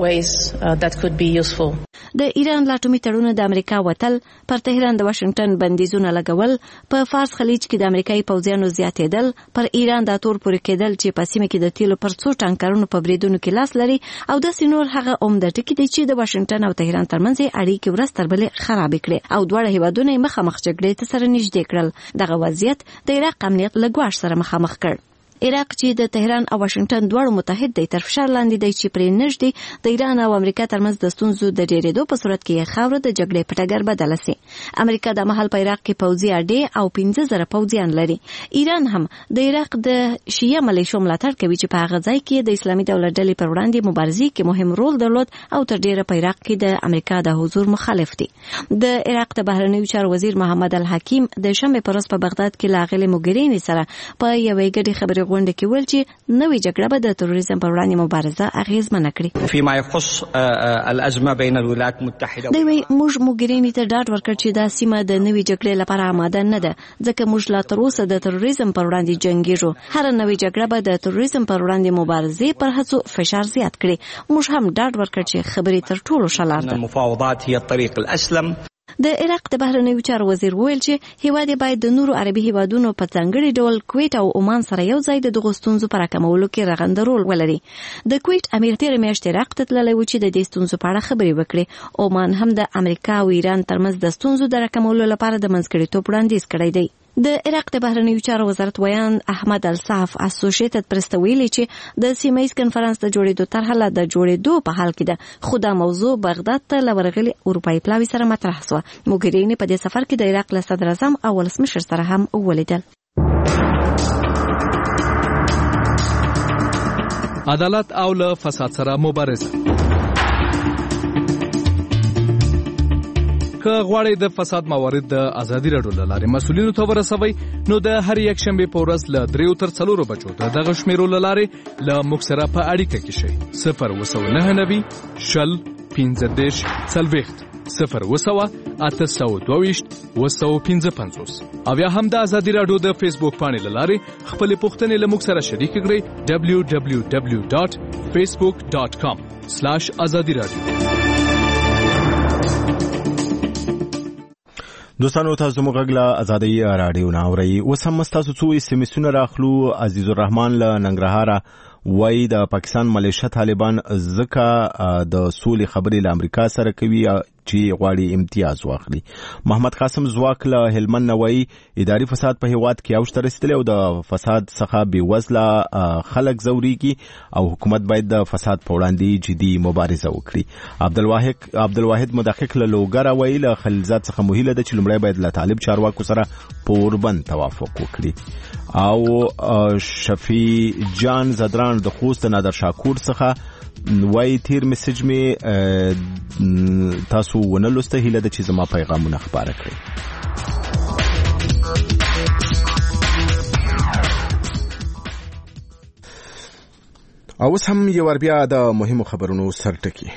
وکړي. د ایران له اټومي تړون د امریکا وتل، پر تهران د واشنګټن بندیزونه لګول، په فارس خلیج کې د امریکایي پوځیانو زیاتېدل، پر ایران د تور پورې کېدل چې په سیمه کې د تیلو پر څو ټانکرونو په بریدونو کې لاس لري، او داسې نور هغه عمده ټکي دي چې د واشنګټن او تهران ترمنځ اړیکې ورځ تر بلې خرابې کړې او دواړه هیوادونه مخامخ جګړې ته سره نږدې کړل. دغه وضعیت د عراق امنیت له ګواښ سره مخامخ کړ. عراق چې د تهران او واشنګټن دواړو متحد دی تر فشار لاندې دی چې پرې نږدې د ایران او امریکا ترمنځ د ستونزو د ډېرېدو په صورت کې یې خاوره د جګړې په ټګر بدله سي. امریکا د مهال په عراق کې پوځي اډې او پنځه زره پوځیان لري. ایران هم د عراق د شیعه ملیشو ملاتړ کوي چې په هغه ځای کې د اسلامي دولت ډلې پر وړاندې مبارزې کې مهم رول درلود او تر ډېره په عراق کې د امریکا د حضور مخالف دي. د عراق د بهرنیو چارو وزیر محمد الحکیم د شنبې په ورځ په بغداد کې لاغلي موګریني سره په یوې ګډې خبرې غونډه کې ویل چې نوې جګړه به د تروریزم پر وړاندې مبارزه اغیزمنه کړي. فيما يخص الازمه بين الولايات المتحده دوی موږ موګریني ته ډاډ ورکړ چې دا سیمه د نوې جګړې لپاره آماده نه ده، ځکه موږ لا تر اوسه د تروریزم پر وړاندې جنګیږو. هر نوې جګړه به د تروریزم پر وړاندې مبارزې پر هڅو فشار زیات کړي. موږ هم ډاډ ورکړ چې خبرې تر ټولو ښه لار ده. المفاوضات هي الطريق الاسلم. د عراق د بهرنیو چارو وزیر ویل چې هیواد باید د نورو عربي هیوادونو په ځانګړي ډول کویت او عمان سره یو ځای د دغو ستونزو په راکمولو کې رغنده رول ولري. د کویت امیر تېره میاشت عراق ته تللی و چې د دې ستونزو په اړه خبرې وکړي. عمان هم د امریکا او ایران ترمنځ د ستونزو د راکمولو لپاره د منځګړیتوب وړاندیز کړی دی. د عراق د بهرنیو چارو وزارت ویان احمد الصاف اسوسییټډ پریس ته ویلي چې د سیمهیز کنفرانس د جوړېدو طرحه لا د جوړېدو په حال کې ده، خو دا موضوع بغداد ته له ورغلي اروپایي پلاوي سره مطرح شوه. موګریني په دې سفر کې د عراق له صدر اعظم او ولسمشر سره هم ولیدل. عدالت او له فساد سره مبارزه. که غواړئ د فساد موارد د ازادي راډیو له لارې مسؤلینو ته ورسوئ، نو د هر یک شنبې په ورځ له دریو تر څلورو بجو د دغه شمیرو له لارې له موږ سره په اړیکه کې شئ. صفر اووه سوه نهه نوي شل پنځه دېرش څلوېښت صفر اووه سوه اته سوه دوه ویشت اووه سوه پنځه پنځوس او یا هم د ازادي راډیو د فیسبوک پاڼې له لارې خپلې پوښتنې له موږ سره شریکې کړئ. ډبلیو ډبلیو ډبلیو ډاټ فیسبوک ډاټ کام سلاش ازادي راډیو. دوستانو تاسو موږ غږ له ازادۍ راډیو نه اورئ. اوس هم ستاسو څو اس ام اسونه راخلو. عزیز الرحمن له ننګرهاره وای د پاکستان ملیشه طالبان ځکه د سولې خبرې له امریکا سره کوي چې غواړي امتیاز واخلي. محمد قاسم زواک له هلمند نوای اداري فساد په هیواد کې اوج ته رسیدلی او د فساد څخه بېوزله خلک ځوريږي او حکومت باید د فساد په وړاندې جدي مبارزه وکړي. عبدالواحد عبدالواحد مدقق له لوګر وای له خلیلزاد څخه مهیله ده چې لومړی باید له طالب چارواکو سره پوربند توافق وکړي. او شفیع جان زدران د خوست نادر شاکور څخه وای تیر میسج می تاسو ونه لسته هیله د چې زما پیغامونه خبره کړئ. اوس هم یو ور بیا د مهمو خبرونو سرټکی.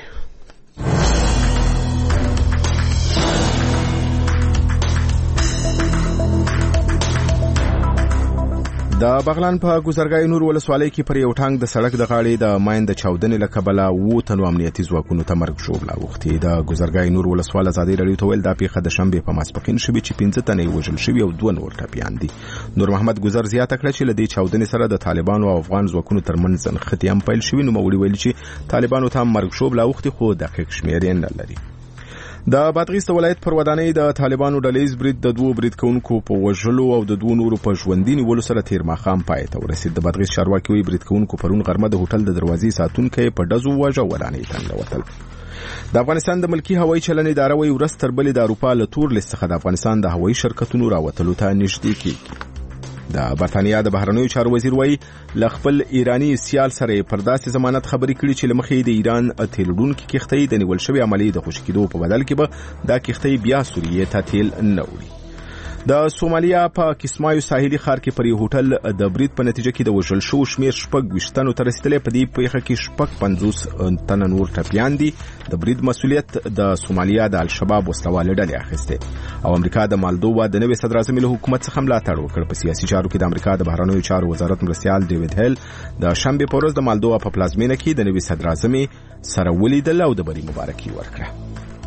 د بغلان په ګذرګاه نور ولسوالۍ کې پر یو ټانک د سړک د غاړې د ماین د چاودنې له کبله اووه تنو امنیتي ځواکونو ته مرګ ژوبله اوښتې. د ګذرګاه نور ولسوال ازادي راډیو ته ویل دا پیښه د شنبې په ماسپښین شوې چې پنځه تنه یې وژل شوي او دوه نور ټپیان دي. نور محمد ګذر زیاته کړه چې له دې چاودنې سره د طالبانو او افغان ځواکونو ترمنځ نښتې هم پیل شوي. نوموړي ویلي چې طالبانو ته مرګ ژوبله اوښتې خو دقیق شمېر یې نه لري. د بادغیس ولایت پر ودانۍ د طالبانو ډلهیز برید د دوو برید کوونکو په وژلو او د دوو نورو په ژوندي نیولو سره تیر ماښام پای ته ورسید. د بادغیس چارواکي وایي برید کوونکو پرون غرمه د هوټل د دروازې ساتونکی په ډزو وواژه او ودانۍ ته ننوتل. د افغانستان د ملکی هوایي چلن اداره وایي ورځ تر بلې د اروپا له تور لیست څخه د افغانستان د هوایي شرکتونو راوتلو ته نږدې کېږي. د برتانیا د بهرنیو چارو وزیر وایي له خپل ایرانی سیال سره پر داسې ضمانت خبرې کړي چې له مخې د ایران تیل وړونکي کښتۍ د نیول شوې عملیې د خوشي کېدو په بدل کې به دا کښتۍ بیا سوریې ته تیل نه وړي. د سومالیا په کسمایو ساحلي ښار کې پر یو هوټل د برید په نتیجه کې د وژل شوو شمېر شپږ ویشت تنو ته رسېدلی. په دې پیښه کې شپږ پنځوس تنه نور ټپیان دي. د برید مسؤلیت د سومالیا د الشباب وسلوالې ډلې اخیستی او امریکا د مالدووا د نوي صدراعظم له حکومت څخه ملاتړ وکړ. په سیاسي چارو کې د امریکا د بهرنیو چارو وزارت مرستیال ډیوډ هیل د شنبې په ورځ د مالدووا په پلازمینه کې د نوي صدراعظم سره ولیدل او د بری مبارکي ورکړه.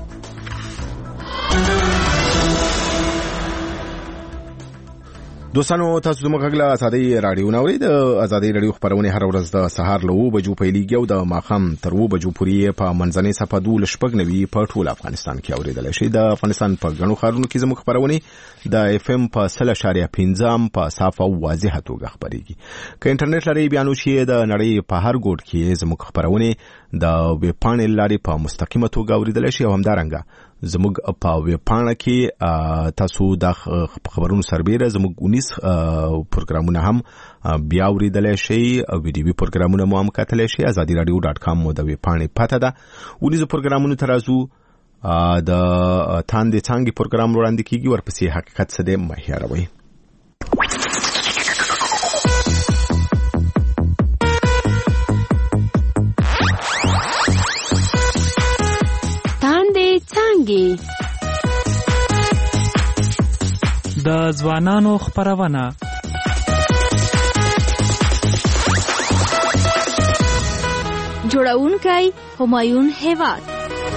دوستانو تاسو زموږ غږ له ازادۍ راډیو نه اورئ. د ازادۍ راډیو خپرونې هره ورځ د سهار له اووه بجو پیلېږي او د ماښام تر اووه بجو پورې په منځنۍ صفحه دولس شپږ نوي په ټول افغانستان کې اورېدلی شئ. د افغانستان په ګڼو ښارونو کې زموږ خپرونې د اف ام په سل اشاریه پنځه هم په صافه او واضحه توګه خپرېږي. که انټرنیټ لرئ بیا نو چې د نړۍ په هر ګوټ کې زموږ خپرونې د ویبپاڼې له لارې په مستقیمه توګه اورېدلی شئ او همدارنګه زموږ په ویبپاڼه کې تاسو د خبرونو سربیره زموږ اونیس پروګرامونه هم بیا اورېدلی شئ او ویډیوي پروګرامونه مو هم کتلی شئ. ازادي راډیو ډاټ کام مو د ویبپاڼې پته ده. اونیزو پروګرامونو ته راځو. د تاندې څانګې پروګرام وړاندې کیږي، ورپسې حقیقت څه دی مه هېروئ. د ځوانانو خپرونه جوړونکی همایون هیواد.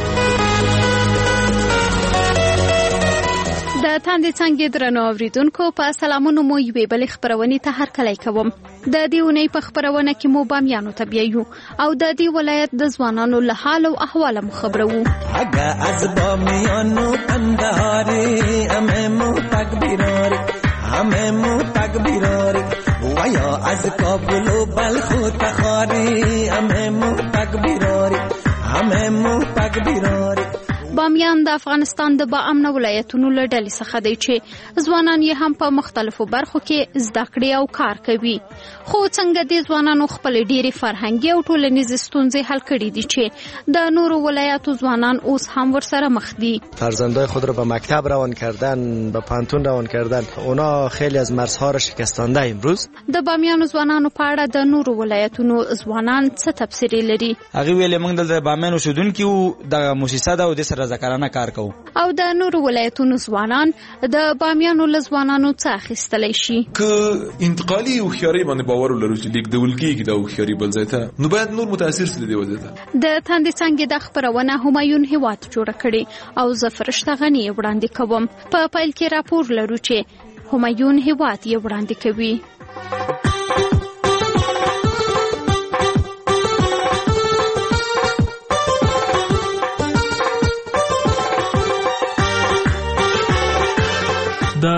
د تاندې څنګه درنو اوریدونکو په سلامونو مو یوې بلې خبرونې ته هرکلی کوم. د دې اونۍ په خبرونه کې مو بامیانو ته بیایو او د دې ولایت د ځوانانو له حال او احوال مو خبرو. اگه از بامیانو قندهاری همه مو تکبیراری همه مو تکبیراری و یا از کابل و بلخ و تخاری همه مو تکبیراری همه مو تکبیراری. بامیان د افغانستان د با امن ولایتونو له ډلې څخه دی چې ځوانان یې هم په مختلفو برخو کې زده کړې او کار کوي. خو څنګه دې ځوانانو خپلې ډېرې فرهنګي او ټولنیزې ستونزې حل کړي دي چې د نورو ولایاتو ځوانان اوس هم ورسره مخ دي. فرزندای خود را به مکتب روان کردن، به پانتون روان کردن، اونا خیلی از مرزها را شکستانده. امروز د بامیانو ځوانانو په اړه د نورو ولایتونو ځوانان څه تبصرې لري؟ هغه ویلې موږ د بامیانو شودونکو د موسسه ده او د سره ذکرانه کار کوو. او د نورو ولایتونو ځوانان د بامیانو له ځوانانو څه اخیستلی شي؟ که انتقالي هوښیارۍ باندې باور ولرو چې لیږدول کېږي دا هوښیاري بل ځای ته، نو باید نور متاثر سي له دې وضعیت. د تاندې څانګې د خپرونه همایون هیواد جوړه کړې او زه فرشته غني یې وړاندې کوم. په پیل کې راپور لرو چې همایون هیواد یې وړاندې کوي.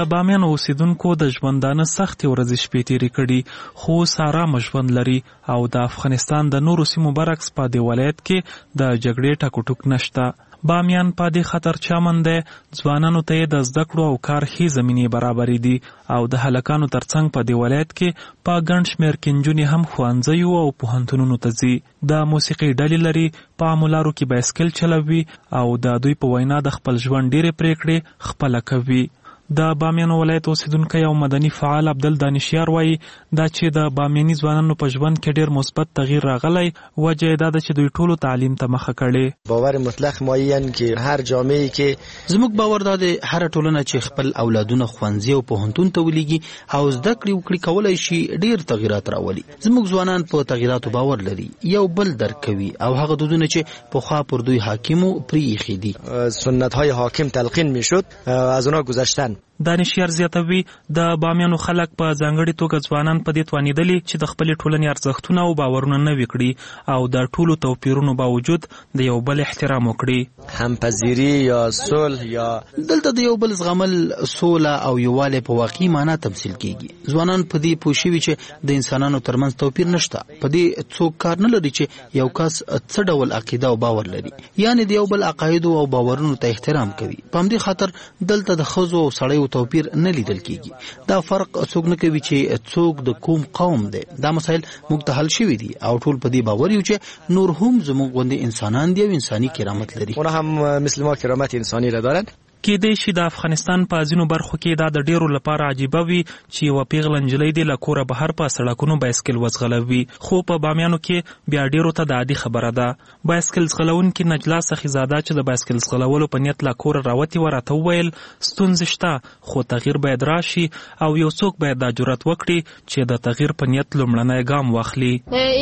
د بامیان اوسیدونکو د ژوندانه سختې ورځې شپې تېرې کړي خو اوس ارامه ژوند لري او د افغانستان د نورو سیمو برعکس په دې ولایت کې د جګړې ټکوټوک نشته. بامیان په دې خطر چمن دی، ځوانانو ته د زده کړو او کار ښې زمینې برابرې دي او د هلکانو ترڅنګ په دې ولایت کې په ګڼ شمېر کې نجونې هم ښوونځیو او پوهنتونونو ته ځي. د موسیقي ډلې لري، په عامو لارو کې بایسکل چلوي او د دوی په وینا د خپل ژوند ډېرې پریکړې خپله کوي. د بامیان ولایت اوسیدونکی او مدني فعال عبدل دانشیار وایي دا چې د بامیاني ځوانانو په ژوند کې ډېر مثبت تغییر راغلی، وجه یې دا ده چې دوی ټولو تعلیم ته مخه کړې. باور مطلق معین کې هر جامعه کې زموږ باور دا دی هر ټولنه چې خپل اولادونه ښوونځي او پوهنتون ته ولېږي او زده کړې وکړي کولی شي ډېر تغییرات راولي. زموږ ځوانان په تغییراتو باور لري، یو بل درک کوي او هغه دودونه چې پخوا پر دوی حاکمو پرې ایښي دي سنت‌های حاکم تلقین میشد از اونا گذشتن. دانشیار زیاتوي د بامیانو خلک په ځانګړې توګه ځوانان په دې توانېدلي چې د خپلې ټولنې ارزښتونه او باورونه نوي کړي او د ټولو توپیرونو باوجود د یو بل احترام وکړي. همپذیری یا صلح یا دلته د یو بل زغمل، سوله او یووالی په واقعي معنا تمثیل کیږي. ځوانان په دې پوه شوي چې د انسانانو ترمنځ توپیر نشته. په دې څوک کار نه لري چې یو کس څه ډول عقیده او باور لري، یعنی د یو بل عقایدو او باورونو ته احترام کوي. په همدې خاطر دلته د ښځو او سړیو توپیر نه لیدل کیږي. دا فرق څوک نه کوي چې څوک د کوم قوم دی. دا مسایل موږ ته حل شوي دي او ټول په دې باور یو چې نور هم زموږ غوندې انسانان دي او انساني کرامت لري. اونا هم مثل ما کرامت انسانی را دارن. کېدای شي د افغانستان په ځینو برخو کې دا د ډیرو لپاره عجیبه وي چې یوه پیغله نجلۍ دې له کوره بهر په سړکونو بایسکل وځغلوي، خو په بامیانو کې بیا ډیرو ته د عادي خبره ده. بایسکل ځغلونکي نجلا سخیزاده چې د بایسکل ځغلولو په نیت له کوره راوتې وه راته وویل ستونزې شته خو تغییر باید راشي او یو څوک باید دا جرأت وکړي چې د تغییر په نیت لومړنی ګام واخلي.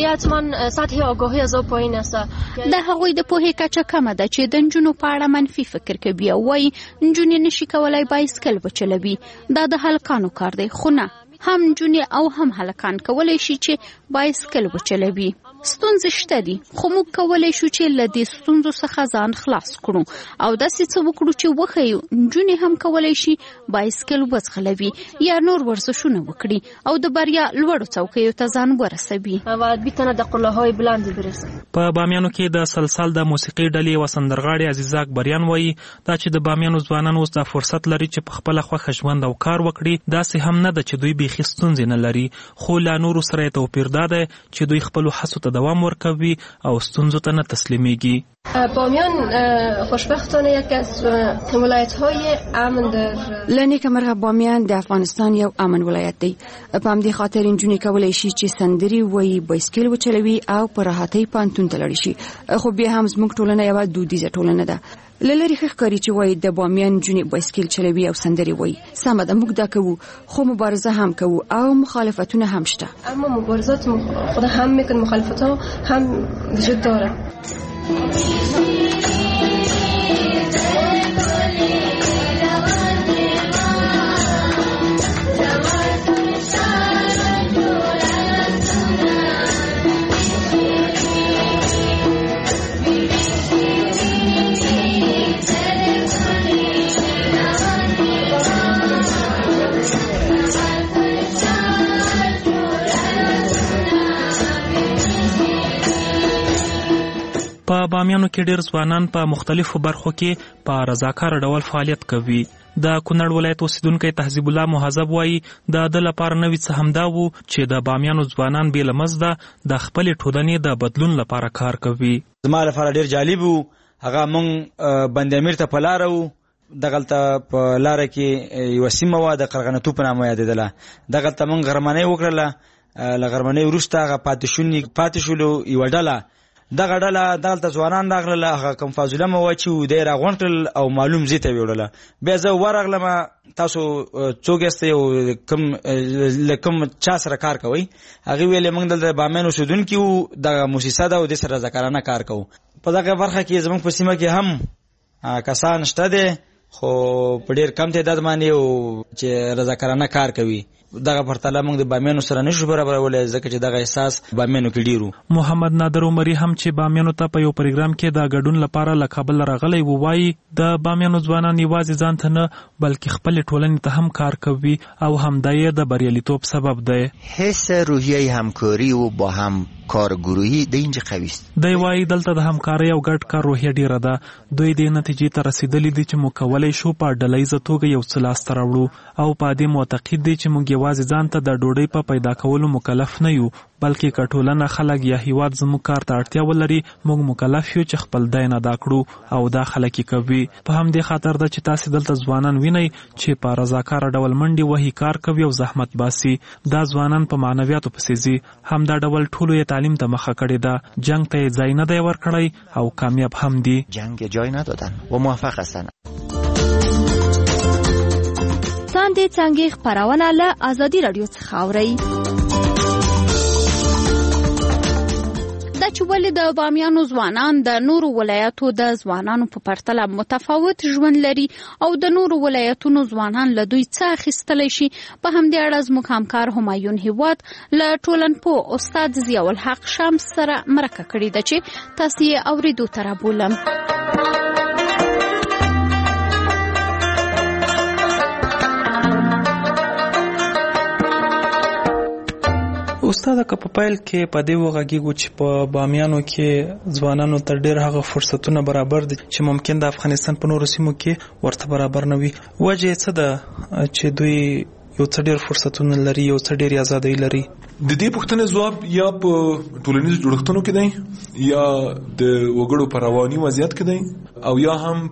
د هغوی د پوهې کچه کمه ده چې د نجونو په اړه منفي فکر کوي او وایي نجونې نشي کولای بایسکل وچلوي. دا د هلکانو کار دی، خو نه، هم نجونې او هم هلکان کولای شي چې بایسکل وچلوي. ستونزې شته دي خو موږ کولای شو چې له دې ستونزو څخه ځان خلاص کړو او داسې څه وکړو چې وښیو نجونې هم کولای شي بایسکل وځغلوي یا نور ورزشونه وکړي او د بریا لوړو څوکیو ته ځان ورسوي. په بامیانو کې د سلسال د موسیقي ډلې یوه سندرغاړې عزیزه اکبریان وایي دا چې د بامیانو ځوانان اوس دا فرصت لري چې په خپله خوښه ژوند او کار وکړي، داسې هم نه ده چې دوی بیخي ستونزې نه لري، خو له نورو سره یې توپیر دا دی چې دوی خپلو هڅو ته دوام ورکوي او ستونزو ته نه تسلیمیږي. بامیان خوشبختانه یکی از ولایت‌های امن در له نیکه مرغه بامیان د افغانستان یو امن ولایت دی. په همدې خاطر نجونې کولی شي چې سندرې وایي، بایسکل وچلوي او په راحتۍ پوهنتون ته لاړې شي. خو بیا هم زموږ ټولنه یوه دودیزه ټولنه ده. له لرې ښه ښکاري چې وایي د بامیان نجونې بایسکل چلوي او سندرې وایي. سمه ده، موږ دا کوو، خو مبارزه هم کوو او مخالفتونه هم شته. اما مبارزات خود هم میکن، مخالفتها هم وجود داره. په بامیانو کې ډېر ځوانان په مختلفو برخو کې په رضاکاره ډول فعالیت کوي. د کونړ ولایت اوسیدونکی تهذیب الله مهذب وایي د ده لپاره نوي څه همدا و چې د بامیانو ځوانان بې له مزده د خپلې ټولنې د بدلون لپاره کار کوي. زما لپاره ډېر جالب و. هغه موږ بند امیر ته په لاره و، دغلته په لاره کې یوه سیمه وه د قرغنتو په نامه یادېدله. دغلته موږ غرمنۍ وکړله. له غرمنۍ وروسته هغه پاتې شولو یوه ډله دغه ډله دلته ځوانان راغلله، هغه کوم فاضله مو وه چې دی راغونډ کړل او معلوم ځای ته یې وړله. بیا زه ورغلم، تاسو څوک یاستئ او کوم له کوم چا سره کار کوئ؟ هغې ویلې موږ دلته بامیان اوسېدونکي وو، دغه موسسه ده او دې سره رضاکارانه کار کوو. په دغه برخه کې زموږ په سیمه کې هم کسان شته دی خو په ډیر کم تعداد باندې او چې رضاکارانه کار کوي دغه پرتله موږ د بامیانو سره نشو برابرولای ځکه چې دغه احساس بامیانو کې ډیرو. محمد نادر عمري هم چې بامیانو ته په یو پروګرام کې د ګډون لپاره له کابل راغلی و وایي د بامیانو ځوانان یوازې ځان ته نه بلکې خپل ټولنې ته هم کار کوي او همدا یې د بریالیتوب سبب دی. حس روحیه همکاری او با هم کار گروهی د اینجا قوی است. دی وایي دلته د همکارۍ او ګډ کار روحیه ډیره ده. دوی د نتیجې ته رسیدلي دي چې موږ کولی شو په ډلهییزه توګه یو څه لاسته راوړو او په دې معتقد دي چې موږ یوازې ځان ته د ډوډۍ په پیدا کولو مکلف نه یو بلکې که ټولنه خلک یا هیواد زموږ کار ته اړتیا ولري موږ مکلف یو چې خپل دین ادا کړو او دا خلک یې کوي. په همدې خاطر ده چې تاسې دلته ځوانان وینئ چې په رضاکاره ډول منډې وهي کار کوي او زحمت باسي. دا ځوانان په معنویاتو پسې ځي. همدا ډول ټولو یې تعلیم ته مخه کړې ده. جنګ ته یې ځای نه دی ورکړی او کامیاب هم دي. جنگ جای ندادن و موفق هستن. څاندې څنګه خبرونه له ازادي رادیو څخه اوري. دا چې ولې د بامیانو ځوانان د نورو ولایتو د ځوانانو په پرتله متفاوت ژوند لري او د نورو ولایتونو ځوانان له دوی څخه اخیستلی شي په همدې اړه زموږ همکار همایون هیواد له ټولنپوه استاد ضیاء الحق شمس سره مرکه کړې ده چې تاسو یې اورېدو ته رابولم. استاد که په پیل کې په دې وغږیږو چې په بامیانو کې ځوانانو ته ډېر هغه فرصتونه برابر دي چې ممکن د افغانستان په نورو سیمو کې ورته برابر نه وي. وجه یې څه ده چې دوی یو څه ډېر فرصتونه لري یو څه ډېرې ازادۍ لري؟ د دې پوښتنې ځواب یا په ټولنیزو جوړښتونو کې دی یا د وګړو په رواني وضعیت کې دی او یا هم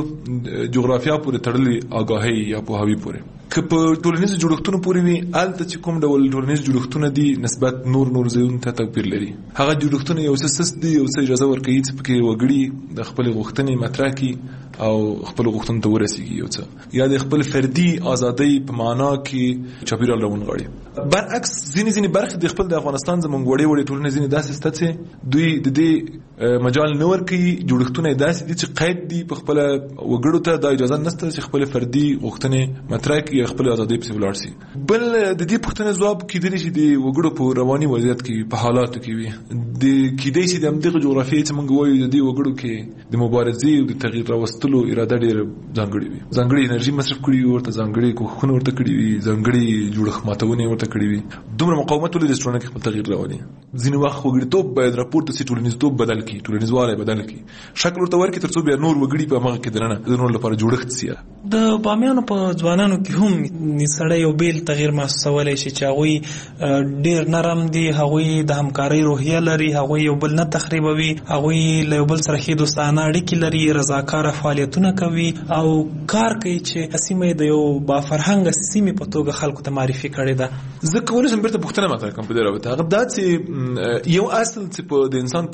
په جغرافیا پورې تړلې آګاهۍ یا پوهاوي پورې. که په ټولنیزو جوړښتونو پورې وي هلته چې کوم ډول ټولنیز جوړښتونه دي نسبت نور نور ځایونو ته توپیر لري. هغه جوړښتونه یو څه سست دي یو څه اجازه ورکوي چې پکې وګړي د خپلې غوښتنې مطرح کړي او خپل غوښتنو ته ورسیږي یو څه یا د خپل فردي ازادۍ په معنا کې چاپیریال راونغاړي. برعکس ځینې ځینې برخې د خپل د افغانستان زموږ وړې وړې ټولنې ځینې داسې شته چې دوی د دې مجال نه ورکوي. جوړښتونه یې داسې دي چې قید دي په خپله وګړو ته دا اجازه نشته چې خپل فردي غوښتنې مطرح کړي خپل ازادۍ پسې ولاړ شي. بل د دې پوښتنې ځواب کیدلی شي د وګړو په رواني وضعیت کې په حالاتو کې وي. د کیدای شي د همدغه جغرافیې چې موږ وایو د دې وګړو کې د مبارزې او د تغییر راوستلو اراده ډېره ځانګړې وي. ځانګړې انرژي مصرف کړې وي ورته ځانګړې کوښښونه ورته کړي وي ځانګړې جوړښت ماتونې ورته کړي وي. دومره مقاومت ولري چې ټولنه کې خپل تغییر راولي. ځینې وخت وګړیتوب باید راپورته شي ټولنیزتوب بدل کړي ټولنیزوالی بدل کړي شکل ورته ورکړي تر څو بیا نور وګړي په هغه کې دننه د نور لپاره جوړښت شي. د بامیانو په ځوانانو کې هم سړی یو بیل تغییر محسوسولی شي چې هغوی ډېر نرم دي هغوی د همکارۍ روحیه لري هغوی یو بل نه تخریبوي هغوی له یو بل سره ښې دوستانه اړیکې لري رضاکاره فعالیتونه کوي او کار کوي چې سیمه یې د یو بافرهنګه سیمې په توګه خلکو ته معرفي کړې ده. زه کولی شم بیرته پوښتنه مطرح کړم په دې رابطه. هغه دا چې یو اصل چې په د انسان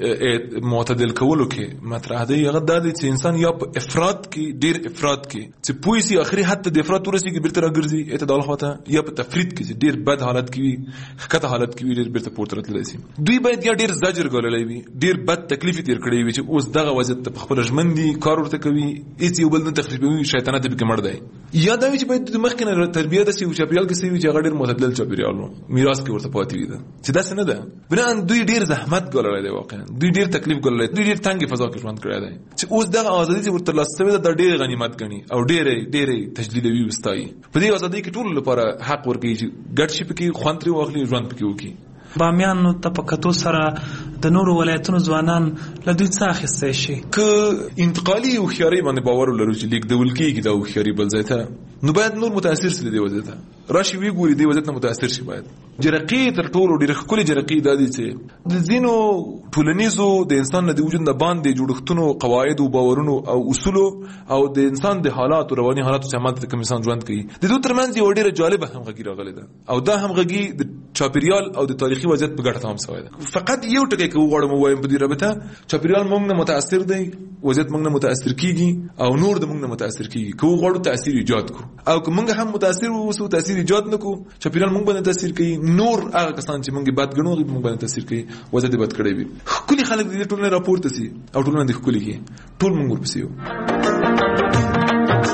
په معتدل کولو کې مطرح دی هغه دا دی چې انسان یا په افراط کې ډېر افراط کې چې پوه شي اخري حتی د افراط ورسېږي بیرته راګرځي اعتدال خواته یا په تفرید کې چې ډېر بد حالت کې وي ښکته حالت کې وي ډېر بیرته پورته راتللی شي. دوی باید یا ډېر زجر ګاللی وي ډېر بد تکلیف یې تېر کړی وي چې اوس دغه وضعیت ته په خپله ژمن دي کار ورته کوي هېڅ یو بل نه تخریبوي شیطانت یې پکې مړ دی. یا دا وي چې باید د مخکې نه تربیه داسې یو چاپېریال کې سوي چې هغه ډېر معتدل چاپېریال و میراث کې ورته پاتې وي ده چې داسې نه ده. بناً دوی ډېر زحمت ګاللی دی واقعا دوی ډېر تکلیف ګاللی دوی ډېر تنګې فضا کې ژوند کړی دی چې اوس دغه ازادي چې ورته ترلاسه شوې ده دا ډېر غنیمت ګڼي او ډېرې ډېرې تجلیلوي وستایي. په دې ازادۍ کې ټولو لپاره حق ورکوي چې ګډ شي پکې خوند ترې واخلي ژوند پکې وکړي. بامیانو ته په کتو سره د نورو ولایتونو ځوانان له دوی څه اخیستی شي؟ که انتقالي هوښیارۍ باندې باور ولرو چې لیږدول کېږي دا هوښیاري بل ځای ته نو باید نور متاثر شي له دې وضعیت ته راشي ویې ګوري دې وضعیت نه متاثر شي. باید جرقې تر ټولو ډېرې ښکلې جرقې دا دي چې د ځینو ټولنیزو د انسان نه د وجود نه باندې جوړښتونو قواعدو باورونو او اصولو او د انسان د حالاتو رواني حالاتو چې همالته کوم انسان ژوند کوي د دوی ترمنځ یوه ډېره جالبه همغږي راغلې ده او دا همغږي د چاپېریال او د تاریخي وضعیت په ګټه تمام شوی ده. فقط یو ټکی که وغواړم ووایم په دې رابطه چاپېریال موږ نه متاثر دی وضعیت موږ نه متاثر کېږي او نور د موږ نه متاثر کېږي. که وغواړو تاثیر ایجاد کړو او که موږ هم متاثر واوسو تاثیر ایجاد نه کړو چاپېریال موږ باندې تاثیر کوي نور هغه کسان چې موږ بد ګڼو موږ باندې تاثیر کوي وضعیت یې بد کړی وي. ښکلي خلک د دې ټولنې راپورته شي او ټولنه دې ښکلي کړي ټول موږ ورپسې یو.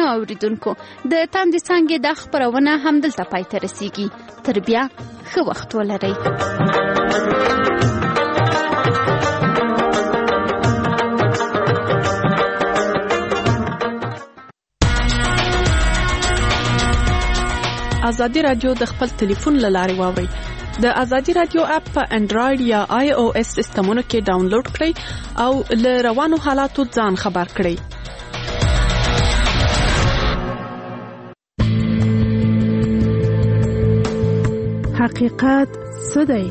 درنو اوریدونکو د تاندې څانګې د خبرونه همدلته پای ته رسیږي. تر بیا ښه وخت ولرئ. ازادي رادیو د خپل ټلیفون له لارې واورئ. د ازادي رادیو اپ په انډراید یا آی او اس سیسټمونو کې ډاونلوډ کړئ او له روانو حالاتو ځان خبر کړئ. حقیقت څه دی؟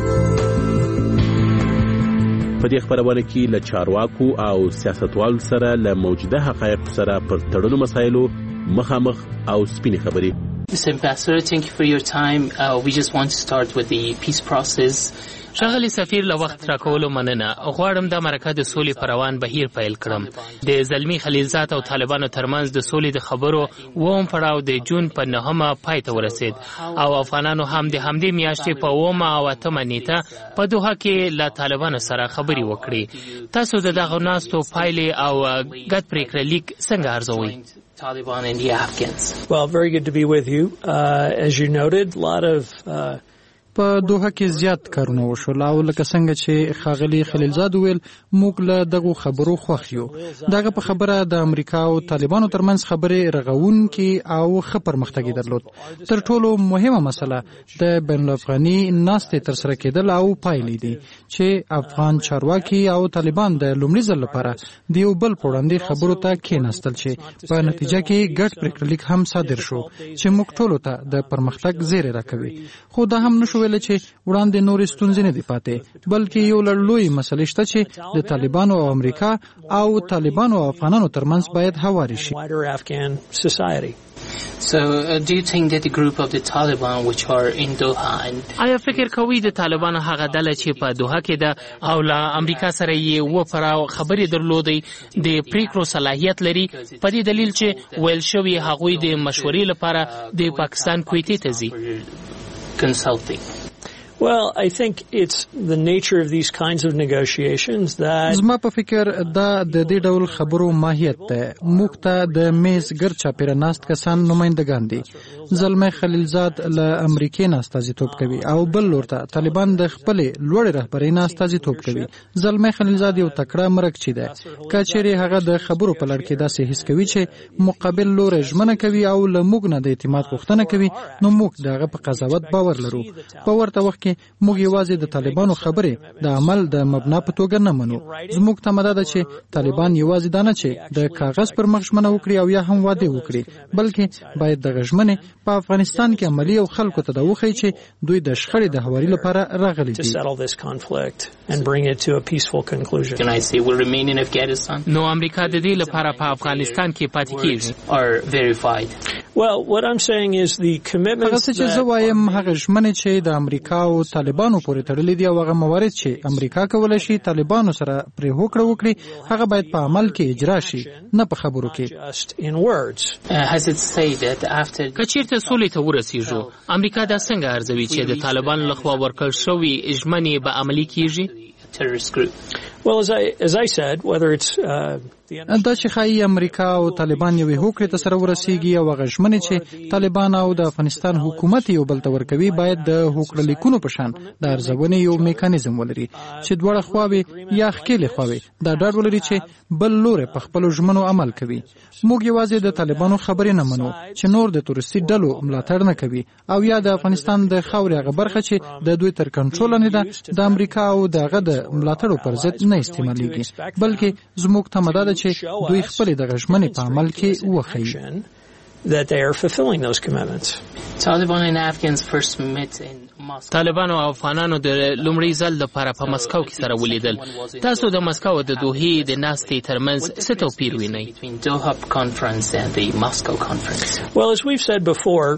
په دې خبرونه کې له چارواکو او سیاستوالو سره له موجوده حقایقو سره پر تړلو مسایلو مخامخ او سپینې خبرې. Mister Ambassador, thank you for your time. Uh, we just want to start with the peace process. ښاغلی سفیر له وخت راکولو مننه. غواړم د مرکه د سولې پر روان بهیر پیل کړم. د زلمی خلیلزاد او طالبانو ترمنځ د سولې د خبرو اووم پړاو د جون په نهمه پای ته ورسید او افغانانو هم د همدې میاشتې په اوومه او اتمه نیټه په دوحه کې له طالبانو سره خبرې وکړې. تاسو د دغو ناستو پایلې او ګډ پریکړه لیک څنګه ارزوئ؟ Taliban and the Afghans. Well, very good to be with you. Uh, as you noted, a lot of uh, په دوحه کې زیات کارونه وشول او لکه څنګه چې خاغلی خلیلزاد ویل موږ له دغه خبرو خوښ یو. دغه په خبره د امریکا او طالبانو ترمنځ خبرې رغونکي او ښه پرمختګ درلود. تر ټولو مهمه مسله د بین الافغاني ناستې تر سره کېدل او پایلې دي چې افغان چارواکي او طالبان د لومړي ځل لپاره د یو بل په وړاندې خبرو ته کېناستل چې په نتیجه کې ګډ پریکړه لیک هم صادر شو چې موږ ټولو ته د پرمختګ زیری راکوي. خو دا هم نشو ویل چې وړاندې نورې ستونزې نه دي پاتې، بلکې یو لوی مسله شته چې د طالبانو او امریکا او طالبانو او افغانانو ترمنځ باید هواري شي. So uh, do you think that the group of the Taliban which are in Doha and آیا فکر کوي د طالبانو هغه ډله چې په دوحه کې ده او له امریکا سره یې و پړاو خبرې درلودې د پریکړو صلاحیت لري په دې دلیل چې ویل شوی هغوی د مشورې لپاره د پاکستان کویتې ته ځي؟ Consulting. Well, I think it's the nature of these kinds of negotiations that زما په فکر دا د دې ډول خبرو ماهیت ده. موږ ته د میز ګرد چاپیره ناست کسان نمائندگان دي. زلمی خلیلزاد له امریکې نه استازیتوب کوي او بل لور ته طالبان د خپلې لوړې رهبرۍ نه استازیتوب کوي. زلمی خلیلزاد یو تکړه مرکچی دی. که چیرې هغه د خبرو په لړ کې داسې حس کوي چې مقابل لور ژمنه کوي او له موږ نه د اعتماد غوښتنه کوي، نو موږ دغه په قضاوت باور لرو. په ورته وخت کې موږ یوازې د طالبانو خبرې د عمل د مبنا په توګه نه منو. زموږ تمه ده چې طالبان یوازې دا نه چې د کاغذ پر مخ ژمنه وکړي او یا هم واده وکړي، بلکې باید دغه ژمنې په افغانستان کې عملي او خلکو ته دا وښیي چې دوی د شخړې د هواري لپاره راغلي دي. نو امریکا د دې لپاره په افغانستان کې پاتې کیږي. Well, what I'm saying is the commitments هغه چې زه وایم هغه ژمنې چې د امریکا او طالبانو پورې تړلې دي او هغه موارد چې امریکا کولای شي طالبانو سره پرې هوکړه وکړي، هغه باید په عمل کې اجرا شي، نه په خبرو کې. که چیرته سولې ته ورسیږو، امریکا دا څنګه ارزوي چې د طالبانو لخوا ورکړل شوي ژمنې به عملي کیږي؟ Well, as I as I said, whether it's uh, دا چې خایي امریکا او طالبان یو هوکړې ته سره ورسیږي او هغه ژمنې چې طالبان او د افغانستان حکومت یو بل ته ورکوي باید د هوکړه لیکونو په شان د ارزونې یو میکانیزم ولري چې دواړه خواوې یا ښکېلې خواوې دا ډاډ ولري چې بل لوري په خپلو ژمنو عمل کوي. موږ یوازې د طالبانو خبرې نه منو چې نور د تورستي ډلو ملاتړ نه کوي او یا د افغانستان د خاورې هغه برخه چې د دوی تر کنټرول نه ده د امریکا او دغه د ملاتړو پر ضد نه استعمالېږي، بلکې زموږ تمه ده چې دوی خپل د غژمنې په عمل کې وښیي. That they are fulfilling those commitments. Taliban and Afghans first met in Moscow. طالبانو او افغانانو د لومړي ځل لپاره په مسکو کې سره ولیدل. تاسو د مسکو او د دوحې د ناستې ترمنځ څه توپیر وینئ؟ Between Doha conference and the Moscow conference. Well, as we've said before,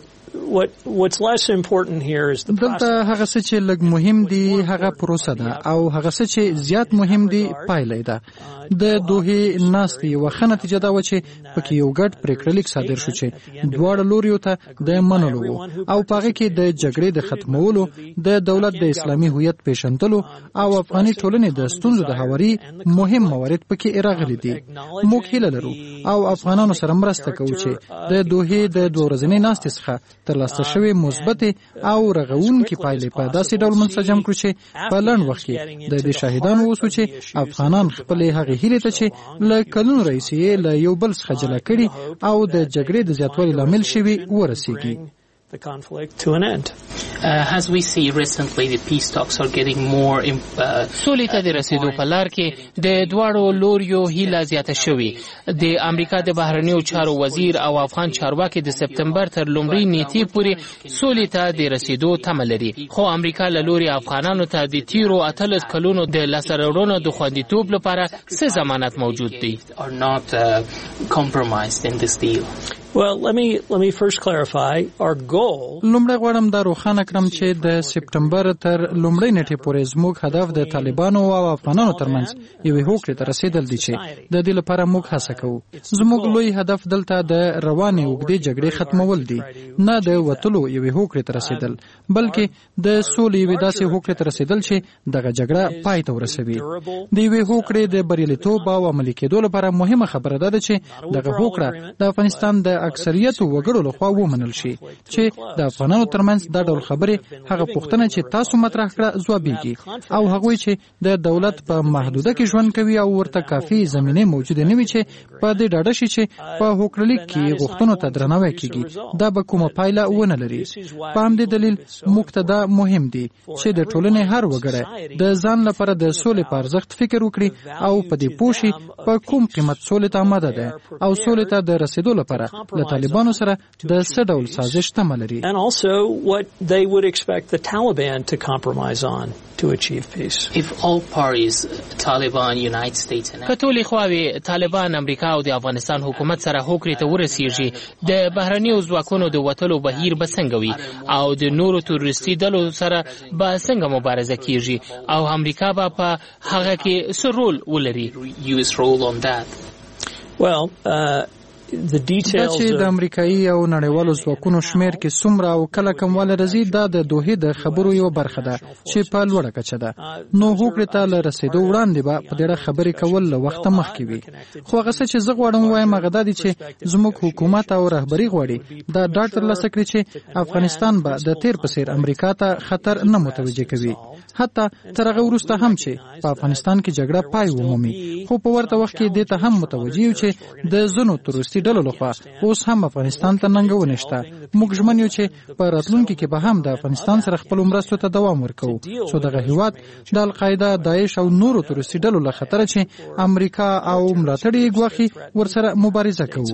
what what's less important here is the دلته هغه څه چې لږ مهم دي هغه پروسه ده او هغه څه چې زیات مهم دي پایله ده. د دوه ناستې یو ښه نتیجه دا و چې پکې یو ګډ پریکړه لیک صادر شو چې دواړه لوریو ته د منلو او پاغه کې د جګړې د ختمولو د دولت د اسلامي هویت پیژندلو او افغاني ټولنې د ستونزو د هواري مهم موارد پکې راغلي دي. موږ هیله لرو او افغانانو سره مرسته کوو چې د دوه د دوه ورځې ناستې څخه ترلاسه شوی مثبت او رغونکې پایلې په داسې ډول منسجم کړو چې په لنډ وخت کې د دې شاهدانو اوسو چې افغانان خپل هغه هیله ته چې له کلونو راهیسې له یو بل څخه جلا کړي او د جګړې د زیاتوالي لامل شوي ورسیږي. the conflict to an end. Uh, as we see recently, the peace talks are getting more. سولې ته د رسیدو په لار کې د دواړو لوریو هیله زیاته شوې. د امریکا د بهرنیو چارو وزیر او افغان چارواکي د سپتمبر تر لومړۍ نیټې پورې سولې ته د رسیدو تمه لري. خو امریکا له لوري افغانانو ته د تیرو اتلس کلونو د لاسته راوړنو د خوندیتوب لپاره څه ضمانت موجود دی؟ Are not uh, compromised in this deal. Well, let me let me first clarify our goal. لومړی غواړم دا روښانه کړم چې د سپتمبر تر لومړۍ نیټې پورې زموږ هدف د طالبانو او افغانانو ترمنځ یوې هوکړې ته رسیدل دي چې د دې لپاره موږ هڅه کوو. زموږ لوی هدف دلته د روانې اوږدې جګړې ختمول دي، نه د وتلو یوې هوکړې ته رسیدل، بلکې د سولې یوې داسې هوکړې ته رسیدل چې دغه جګړه پای ته ورسوي. د یوې هوکړې د بریالیتوب او عملي کېدو لپاره مهمه خبره ده چې دغه هوکړه د افغانستان د اکثریت وګړو لخوا ومنل شي چې د افغانانو ترمنځ دا ډول خبرې هغه پوښتنه چې تاسو مطرح کړه ځوابېږي او هغه چې د دولت په محدوده کې ژوند کوي او ورته کافي زمینه موجوده نه وي چې په دې ډاډه شي چې په هوکړلیک کې غوښتنو ته درناوی کیږي دا به کومه پایله ونه لري. په همدې دلیل موږ ته دا مهم دي چې د ټولنې هر وګړی د ځان لپاره د سولې په ارزښت فکر وکړي او په دې پوه شي په کوم قیمت سولې ته آماده ده او سولې ته د رسیدو لپاره له طالبانو سره د څه ډول سازش تمه لري. And also what they would expect the Taliban to compromise on to achieve peace. If all parties, Taliban, United States and کټولي خواوي طالبان امریکا او د افغانستان حکومت سره هوکړې ته ورسیږي د بهرنیو ځواکونو د وټلو بهیر به څنګه وي او د نورو تروریستي ډلو سره به څنګه مبارزه کیږي او امریکا به په هغه کې څه رول ولري. use role on that. Well, uh the details چې د امریکایي او نړیوالو ځواکونو شمیر کې څومره او کله کمواله راځي دا د دوه د خبرو یو برخه ده چې په لوړه کچه ده. نو هوکړې ته له رسیدو وړاندې به په ډېره خبرې کول له وخته مخکې وي. خو هغه څه چې زه غواړم وایم هغه دا دي چې زموږ حکومت او رهبري غواړي دا ډاډ ترلاسه کړي چې افغانستان به د تیر په څیر امریکا ته خطر نه متوجه کوي، حتی تر هغه وروسته هم چې په افغانستان کې جګړه پای ومومي. خو په ورته وخت کې دې ته هم متوجه یو چې د ځینو تروریستي ډلو لخوا اوس هم افغانستان ته ننګونه شته. موږ ژمن یو چې په راتلونکي کې به هم د افغانستان سره خپل مرستو ته دوام ورکوو څو دغه هیواد د القاعده، داعش او نورو تروریستي ډلو له خطره چې امریکا او ملاتړي یې ګواښي ورسره مبارزه کوو.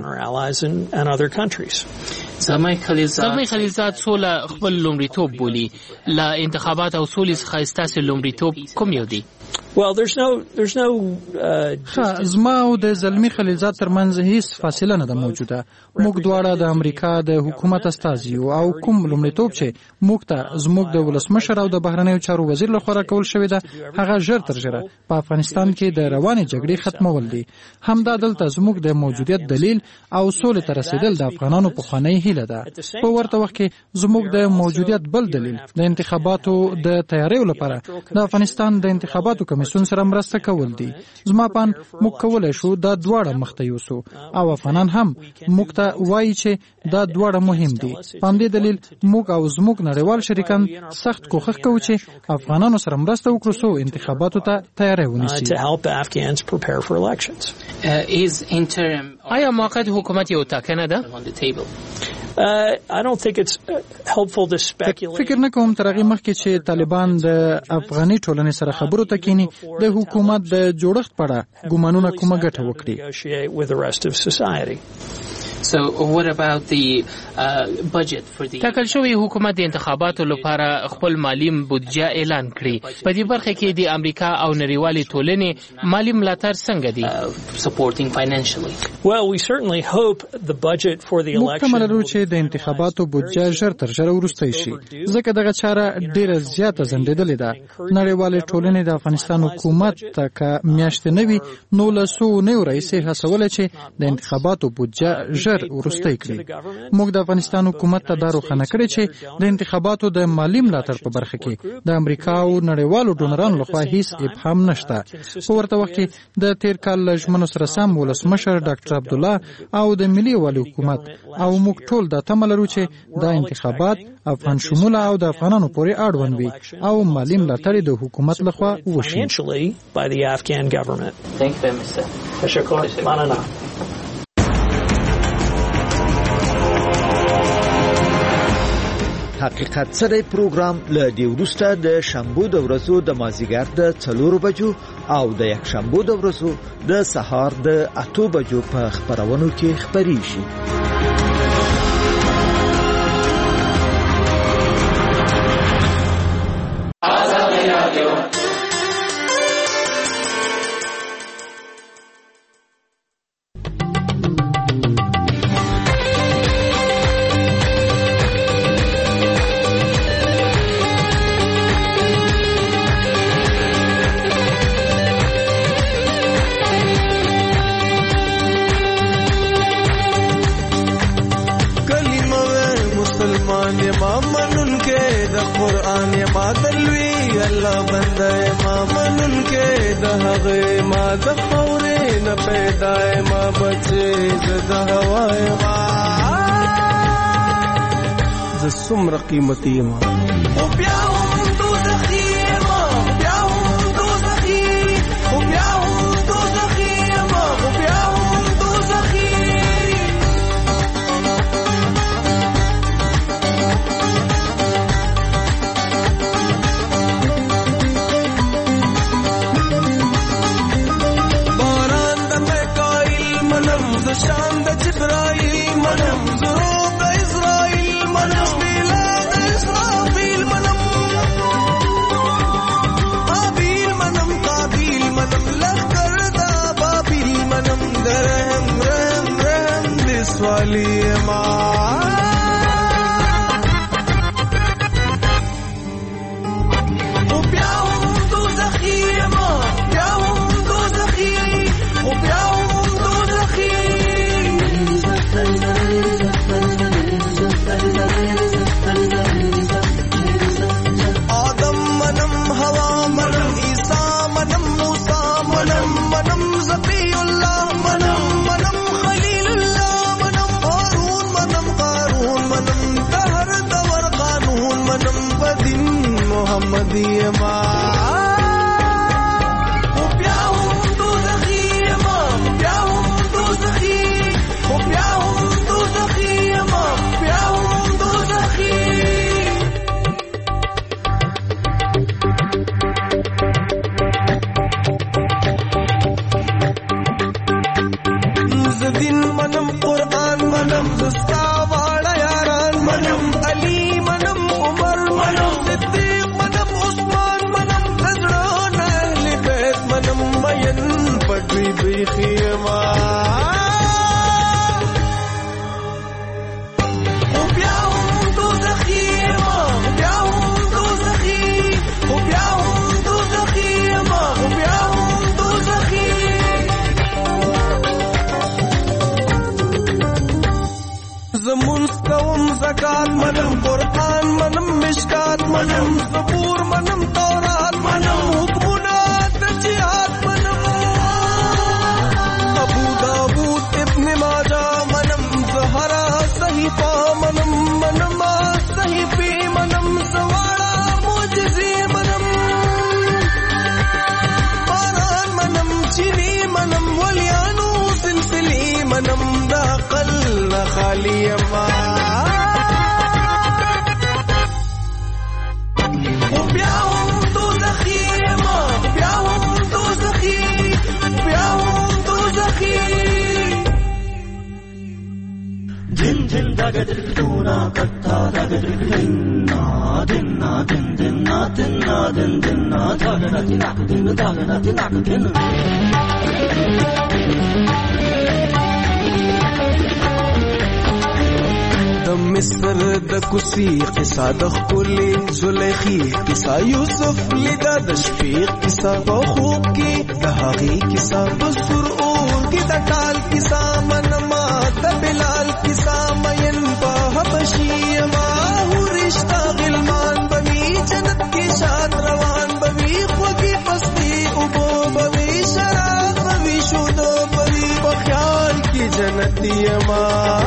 زلمی خلیلزاد سوله خپل لومړیتوب بولي. له انتخابات او سولې څخه ستاسو لومړیتوب کوم یو دی؟ Well, there's no, there's no. Uh, زما او د زلمی خلیلزاد ترمنځ هیڅ فاصله نه ده موجوده. موږ دواړه د امریکا د حکومت استازي او کوم لومړیتوب چې موږ ته زموږ د ولسمشر او د بهرنیو چارو وزیر لخوا راکول شوی ده هغه ژر تر ژره په افغانستان کې د روانې جګړې ختمول دي. همدا دلته زموږ د موجودیت دلیل او سولې ته رسیدل د افغانانو پخوانی هیله ده. په ورته وخت کې زموږ د موجودیت بل دلیل د انتخاباتو د تیاریو لپاره د افغانستان د انتخاباتو کمیسیون سره مرسته کول دي. زما پان موږ کولای شو دا دواړه مخته یوسو او افغانان هم موږ ته وایي چې دا دواړه مهم دي. په همدې دلیل موږ او زموږ نړیوال شریکان سخت کوښښ کوو چې افغانانو سره مرسته وکړو څو انتخاباتو ته تیاری ونیسي. آیا موقت حکومت یو ټاکنه ده؟ Uh, I don't think it's helpful to speculate. فکر نه کوم تر هغه مخکې چې طالبان د افغاني ټولنې سره خبرو ته کینی د حکومت د جوړښت په اړه ګومانونه کومه ګټه وکړي. So what about the uh, budget for the ټاکل شوی حکومت د انتخاباتو لپاره خپل مالی بودجه اعلان کړي. په دې برخه کې د امریکا او نړیوالې ټولنې مالی ملاتړ څنګه دی؟ supporting financially. Well, we certainly hope the budget for the election محتمل لرو چې د انتخاباتو بودجه ژر تر ژره وروسته شي ځکه دغه چاره ډیره زیاته ځنډېدلې ده. نړیوالې ټولنې د افغانستان حکومت ته که میاشتې نه وي نو له څو نیو راهیسې هڅوله چې د انتخاباتو بودجه ژر وروسته کړي. موږ د افغانستان حکومت ته دا روښانه کړې چې د انتخاباتو د مالی ملاتړ په برخه کې د امریکا او نړیوالو ډونرانو لخوا هیڅ ابهام نشته. په ورته وخت کې د تیر کال له ژمنو سره سم ولسمشر ډاکټر عبدالله او د ملي یووالي حکومت او موږ ټول دا تمه لرو چې دا انتخابات افغان شموله او د افغانانو پورې اړوند وي او مالی ملاتړ د حکومت لخوا وشي. حقیقت سره پروګرام له دی وروسته د شنبه د ورځو د مازیګر د څلورو بجو او د یک شنبه د ورځو د سهار د اتو بجو په خبرونو کې خبري شي. څومره قیمتي ما او بیا هم دوزخي ما بیا هم دوزخي او بیا هم دوزخي ما او بیا هم دوزخي باران د میکائیل منم ز شان د جبرائیل منم ضرور د اسرائیل منم والی ما او بیا هم دوزخی ما بیا هم دوزخی او بیا هم دوزخی آدم منم هوا منم عیسی منم موسی منم منم ذبی الله منم منم خلیل الله محمدی ما او بیا هم دوزخی ما بیا هم دوزخی او بیا هم دوزخی ما بیا هم دوزخی زدین منم قرآن منم زستا واړه یاران منم علی منم عمر منم صدیق منم عثمان منم نظران اهل بیت منم مین پټوی بیخی ما او بیا هم دوزخی ما بیا هم دوزخی او بیا هم دوزخی ما او بیا هم دوزخی زمون کوم زکات منم قرآن منم مشکات منم زبور منم تورات منم حکمونه د جهاد منم ابو داود ابن ماجه منم زهرا صحیفه منم منم صحیفه منم زواړه معجزې منم باران منم چینی منم ولیانو سلسلې منم د عقل خالی ما او بیا هم دوزخی ما بیا هم دوزخی بیا هم دوزخی د مصر د کوسی قصه د خپلې زلیخی قصه یوسف لیدا د شفیق قصه په خوب کې د هغې قصه په سر اور کې د ټال قصه منما د بلال قصه مین په حبشي ما هو رشتہ غلمان بوي جنت کې شاد روان بوي خوږی پستی او بوي شراب بوي شودو بوي په خیال کې جنتی ما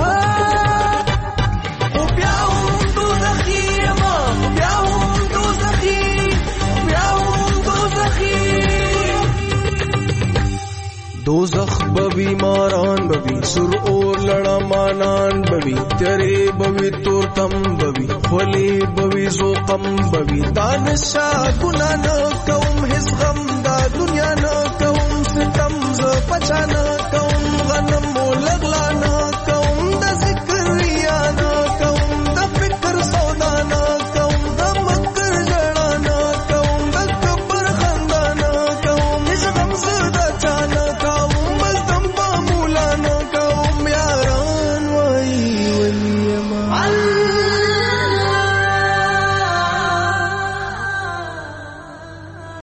دوزخ بوی ماران بوی سر اور لڑا مانان بوی تیرے بوی تورتم بوی خلی بوی زوقم بوی دانشا گناہ نہ کو